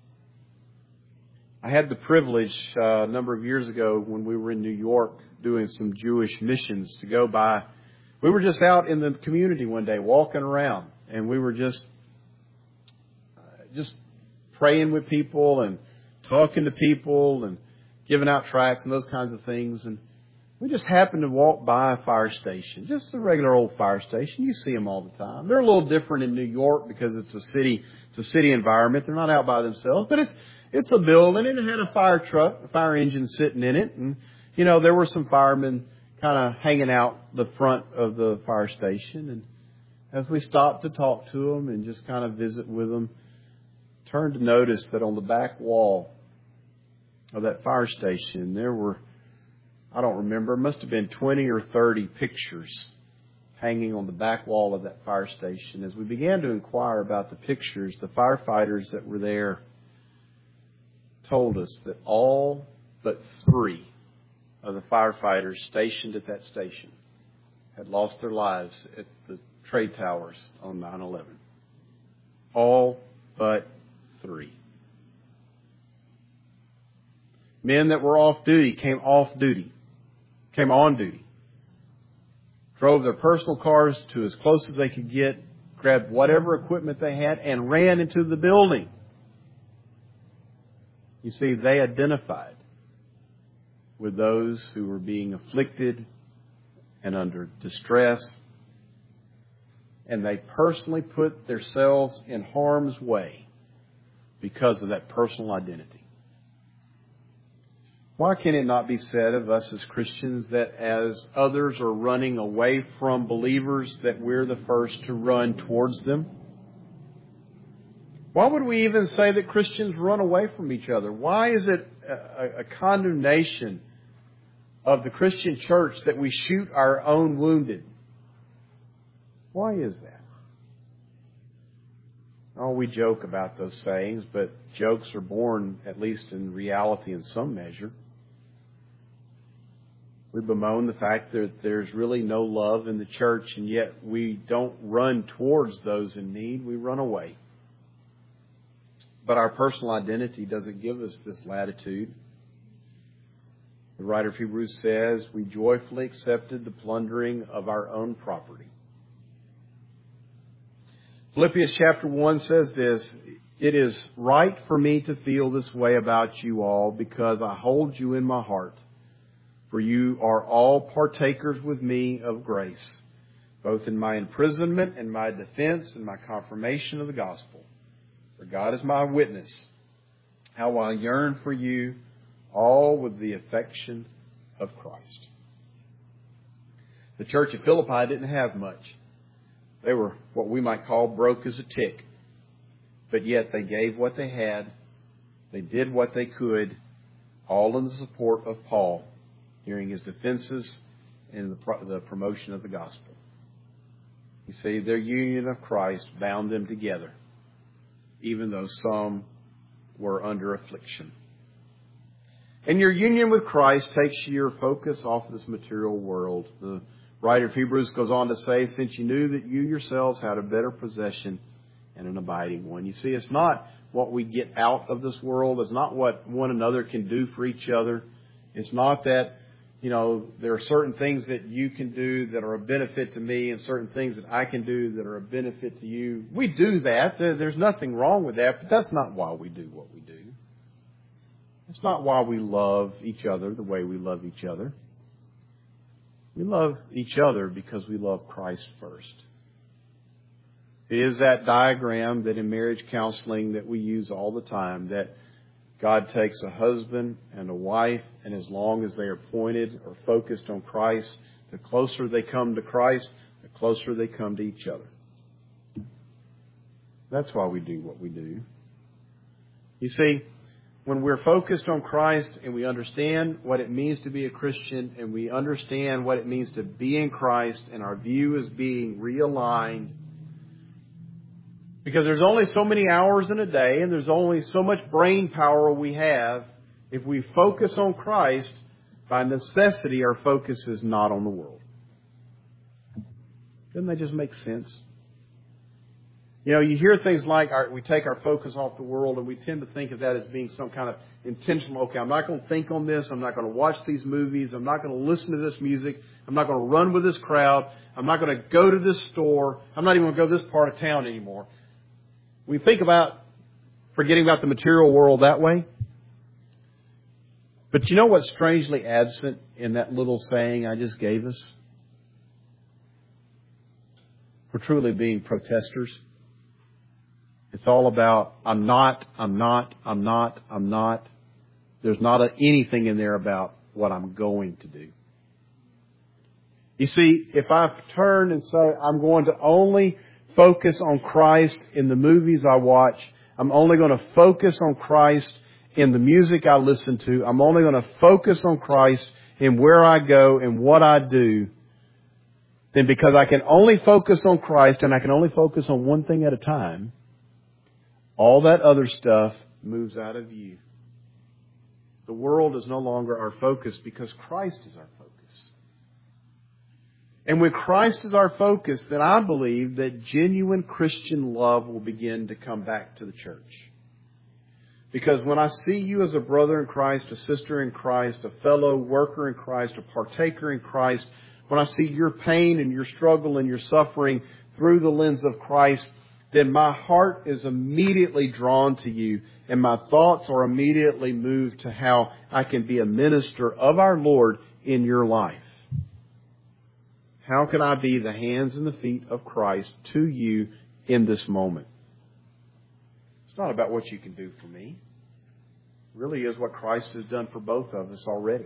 I had the privilege uh, a number of years ago when we were in New York doing some Jewish missions to go by. We were just out in the community one day walking around, and we were just uh, just praying with people and talking to people and giving out tracts and those kinds of things. And we just happened to walk by a fire station, just a regular old fire station. You see them all the time. They're a little different in New York because it's a city, it's a city environment. They're not out by themselves, but it's it's a building, and it had a fire truck, a fire engine sitting in it, and you know there were some firemen kind of hanging out the front of the fire station. And as we stopped to talk to them and just kind of visit with them, turned to notice that on the back wall of that fire station there were, I don't remember, it must have been twenty or thirty pictures hanging on the back wall of that fire station. As we began to inquire about the pictures, the firefighters that were there told us that all but three of the firefighters stationed at that station had lost their lives at the trade towers on nine eleven. All but three. Men that were off duty came off duty. Came on duty, drove their personal cars to as close as they could get, grabbed whatever equipment they had, and ran into the building. You see, they identified with those who were being afflicted and under distress, and they personally put themselves in harm's way because of that personal identity. Why can it not be said of us as Christians that as others are running away from believers, that we're the first to run towards them? Why would we even say that Christians run away from each other? Why is it a, a condemnation of the Christian church that we shoot our own wounded? Why is that? Oh, we joke about those sayings, but jokes are born, at least in reality, in some measure. We bemoan the fact that there's really no love in the church, and yet we don't run towards those in need. We run away. But our personal identity doesn't give us this latitude. The writer of Hebrews says, we joyfully accepted the plundering of our own property. Philippians chapter one says this, it is right for me to feel this way about you all because I hold you in my heart. For you are all partakers with me of grace, both in my imprisonment and my defense and my confirmation of the gospel. For God is my witness, how I yearn for you, all with the affection of Christ. The church at Philippi didn't have much. They were what we might call broke as a tick. But yet they gave what they had. They did what they could, all in the support of Paul during his defenses and the, pro- the promotion of the gospel. You see, their union of Christ bound them together, even though some were under affliction. And your union with Christ takes your focus off this material world. The writer of Hebrews goes on to say, since you knew that you yourselves had a better possession and an abiding one. You see, it's not what we get out of this world. It's not what one another can do for each other. It's not that, you know, there are certain things that you can do that are a benefit to me and certain things that I can do that are a benefit to you. We do that. There's nothing wrong with that, but that's not why we do what we do. It's not why we love each other the way we love each other. We love each other because we love Christ first. It is that diagram that in marriage counseling that we use all the time, that God takes a husband and a wife, and as long as they are pointed or focused on Christ, the closer they come to Christ, the closer they come to each other. That's why we do what we do. You see, when we're focused on Christ and we understand what it means to be a Christian and we understand what it means to be in Christ and our view is being realigned, because there's only so many hours in a day and there's only so much brain power we have. If we focus on Christ, by necessity, our focus is not on the world. Doesn't that just make sense? You know, you hear things like our, we take our focus off the world and we tend to think of that as being some kind of intentional, okay, I'm not going to think on this. I'm not going to watch these movies. I'm not going to listen to this music. I'm not going to run with this crowd. I'm not going to go to this store. I'm not even going to go to this part of town anymore. We think about forgetting about the material world that way. But you know what's strangely absent in that little saying I just gave us? We're truly being protesters. It's all about, I'm not, I'm not, I'm not, I'm not. There's not a, anything in there about what I'm going to do. You see, if I turn and say, I'm going to only focus on Christ in the movies I watch, I'm only going to focus on Christ in the music I listen to, I'm only going to focus on Christ in where I go and what I do, then because I can only focus on Christ and I can only focus on one thing at a time, all that other stuff moves out of view. The world is no longer our focus because Christ is our focus. And when Christ is our focus, then I believe that genuine Christian love will begin to come back to the church. Because when I see you as a brother in Christ, a sister in Christ, a fellow worker in Christ, a partaker in Christ, when I see your pain and your struggle and your suffering through the lens of Christ, then my heart is immediately drawn to you and my thoughts are immediately moved to how I can be a minister of our Lord in your life. How can I be the hands and the feet of Christ to you in this moment? It's not about what you can do for me. It really is what Christ has done for both of us already.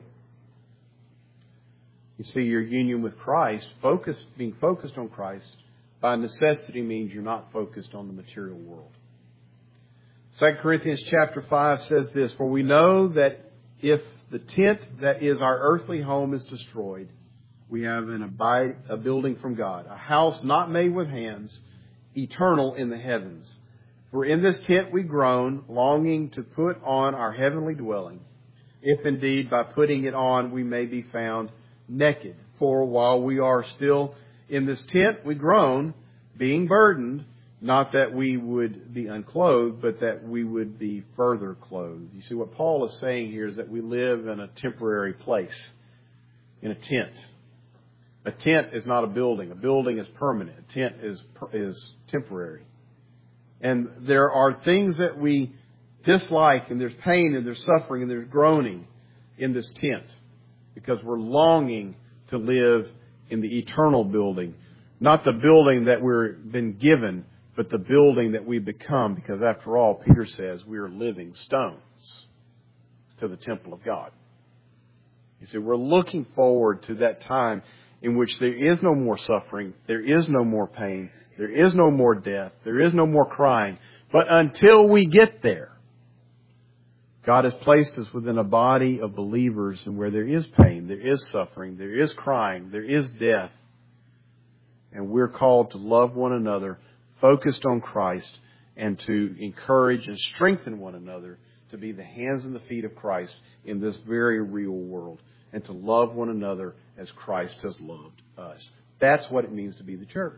You see, your union with Christ, focus, being focused on Christ, by necessity means you're not focused on the material world. Second Corinthians chapter five says this, for we know that if the tent that is our earthly home is destroyed, we have an abide, a building from God, a house not made with hands, eternal in the heavens. For in this tent we groan, longing to put on our heavenly dwelling, if indeed by putting it on we may be found naked. For while we are still in this tent, we groan, being burdened, not that we would be unclothed, but that we would be further clothed. You see, what Paul is saying here is that we live in a temporary place, in a tent. A tent is not a building. A building is permanent. A tent is is temporary. And there are things that we dislike, and there's pain, and there's suffering, and there's groaning in this tent, because we're longing to live in the eternal building. Not the building that we've been given, but the building that we become, because after all, Peter says we are living stones to the temple of God. He said we're looking forward to that time in which there is no more suffering, there is no more pain, there is no more death, there is no more crying. But until we get there, God has placed us within a body of believers, and where there is pain, there is suffering, there is crying, there is death. And we're called to love one another, focused on Christ, and to encourage and strengthen one another to be the hands and the feet of Christ in this very real world, and to love one another as Christ has loved us. That's what it means to be the church.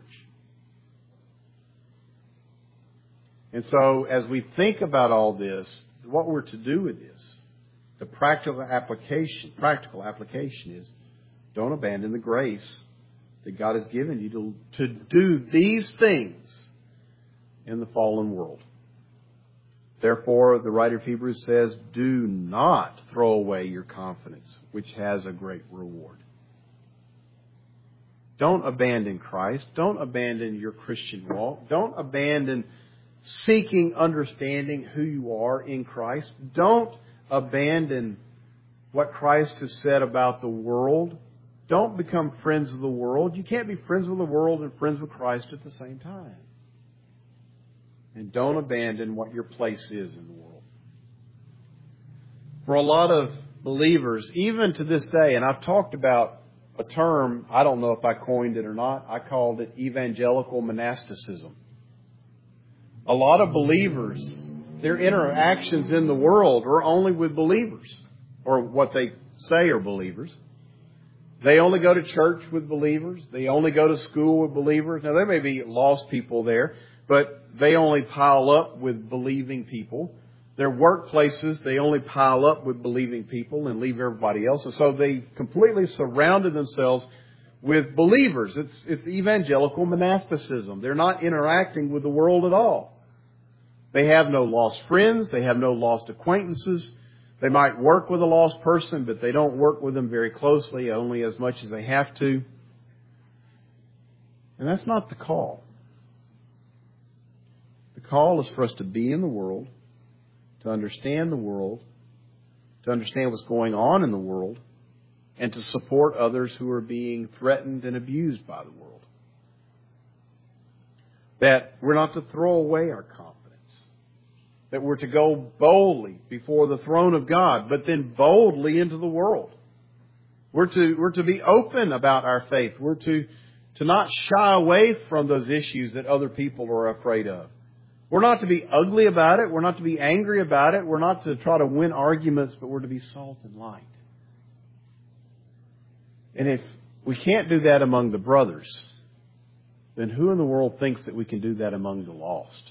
And so as we think about all this, what we're to do with this, the practical application, practical application is, don't abandon the grace that God has given you to, to do these things in the fallen world. Therefore, the writer of Hebrews says, do not throw away your confidence, which has a great reward. Don't abandon Christ. Don't abandon your Christian walk. Don't abandon seeking understanding who you are in Christ. Don't abandon what Christ has said about the world. Don't become friends of the world. You can't be friends with the world and friends with Christ at the same time. And don't abandon what your place is in the world. For a lot of believers, even to this day, and I've talked about a term, I don't know if I coined it or not, I called it evangelical monasticism. A lot of believers, their interactions in the world are only with believers, or what they say are believers. They only go to church with believers. They only go to school with believers. Now, there may be lost people there, but they only pile up with believing people. Their workplaces, they only pile up with believing people and leave everybody else. And so they completely surrounded themselves with believers. It's, it's evangelical monasticism. They're not interacting with the world at all. They have no lost friends. They have no lost acquaintances. They might work with a lost person, but they don't work with them very closely, only as much as they have to. And that's not the call. The call is for us to be in the world, to understand the world, to understand what's going on in the world, and to support others who are being threatened and abused by the world. That we're not to throw away our confidence. That we're to go boldly before the throne of God, but then boldly into the world. We're to, we're to be open about our faith. We're to, to not shy away from those issues that other people are afraid of. We're not to be ugly about it. We're not to be angry about it. We're not to try to win arguments, but we're to be salt and light. And if we can't do that among the brothers, then who in the world thinks that we can do that among the lost?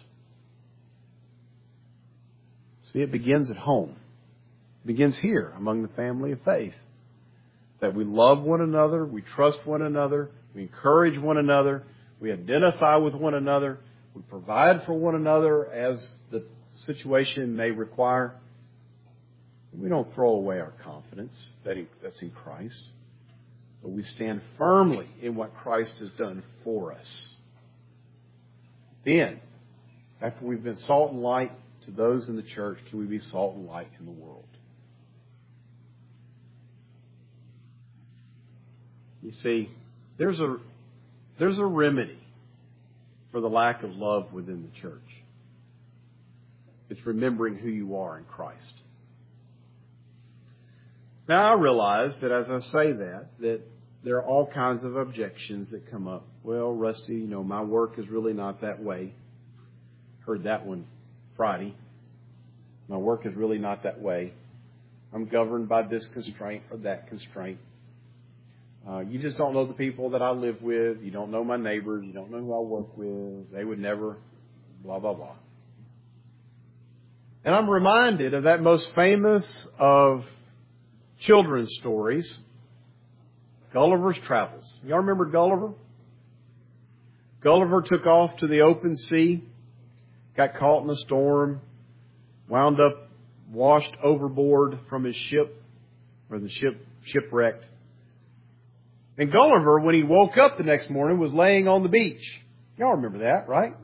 See, it begins at home. It begins here among the family of faith. That we love one another, we trust one another, we encourage one another, we identify with one another, we provide for one another as the situation may require. We don't throw away our confidence that's in Christ, but we stand firmly in what Christ has done for us. Then, after we've been salt and light to those in the church, can we be salt and light in the world? You see, there's a there's a remedy for the lack of love within the church. It's remembering who you are in Christ. Now, I realize that as I say that, that there are all kinds of objections that come up. Well, Rusty, you know, my work is really not that way. Heard that one Friday. My work is really not that way. I'm governed by this constraint or that constraint. Uh, you just don't know the people that I live with. You don't know my neighbors. You don't know who I work with. They would never, blah, blah, blah. And I'm reminded of that most famous of children's stories, Gulliver's Travels. Y'all remember Gulliver? Gulliver took off to the open sea. got caught in a storm, wound up washed overboard from his ship, or the ship shipwrecked. And Gulliver, when he woke up the next morning, was laying on the beach. Y'all remember that, right?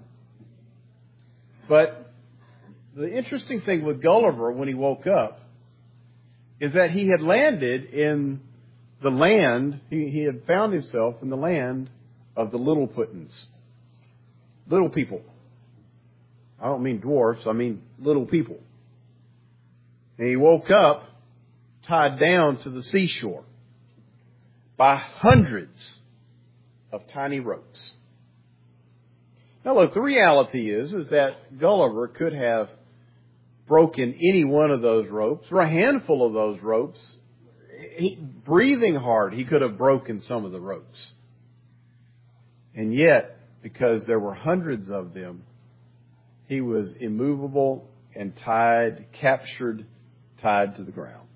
But the interesting thing with Gulliver when he woke up is that he had landed in the land, he, he had found himself in the land of the Lilliputans. Little people. I don't mean dwarfs, I mean little people. And he woke up tied down to the seashore by hundreds of tiny ropes. Now look, the reality is, is that Gulliver could have broken any one of those ropes, or a handful of those ropes. He, breathing hard, he could have broken some of the ropes. And yet, because there were hundreds of them, he was immovable and tied, captured, tied to the ground.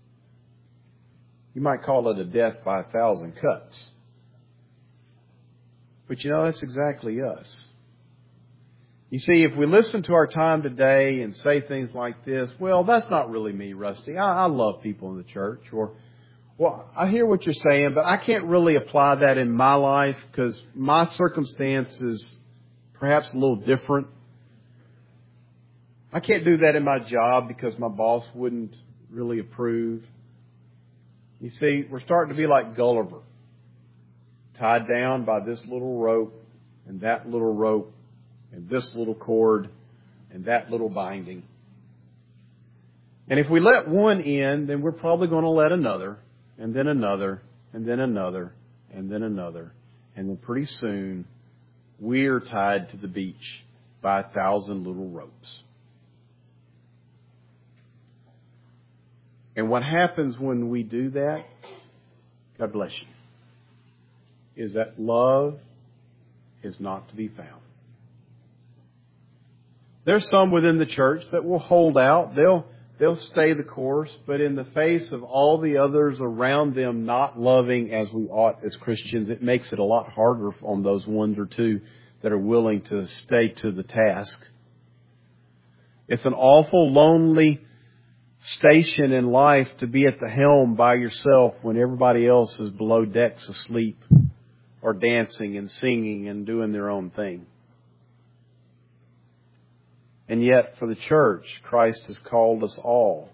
You might call it a death by a thousand cuts. But you know, that's exactly us. You see, if we listen to our time today and say things like this, well, that's not really me, Rusty. I, I love people in the church. Or, well, I hear what you're saying, but I can't really apply that in my life because my circumstance is perhaps a little different. I can't do that in my job because my boss wouldn't really approve. You see, we're starting to be like Gulliver, tied down by this little rope and that little rope and this little cord and that little binding. And if we let one in, then we're probably going to let another, and then another, and then another, and then another. And then pretty soon, we're tied to the beach by a thousand little ropes. And what happens when we do that, God bless you, is that love is not to be found. There's some within the church that will hold out. They'll, they'll stay the course, but in the face of all the others around them not loving as we ought as Christians, it makes it a lot harder on those ones or two that are willing to stay to the task. It's an awful, lonely station in life to be at the helm by yourself when everybody else is below decks asleep or dancing and singing and doing their own thing. And yet, for the church, Christ has called us all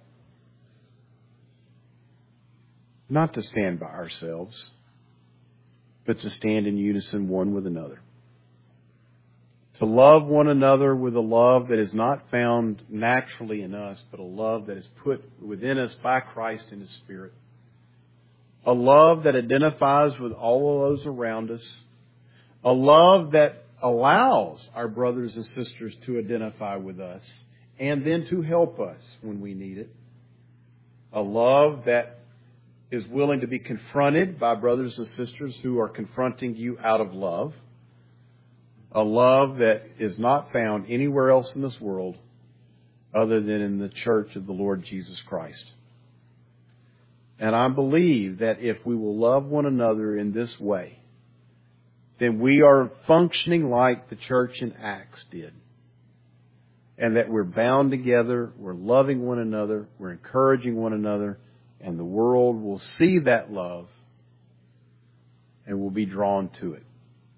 not to stand by ourselves, but to stand in unison one with another. To love one another with a love that is not found naturally in us, but a love that is put within us by Christ in His Spirit. A love that identifies with all of those around us. A love that allows our brothers and sisters to identify with us and then to help us when we need it. A love that is willing to be confronted by brothers and sisters who are confronting you out of love. A love that is not found anywhere else in this world other than in the church of the Lord Jesus Christ. And I believe that if we will love one another in this way, then we are functioning like the church in Acts did. And that we're bound together, we're loving one another, we're encouraging one another, and the world will see that love and will be drawn to it.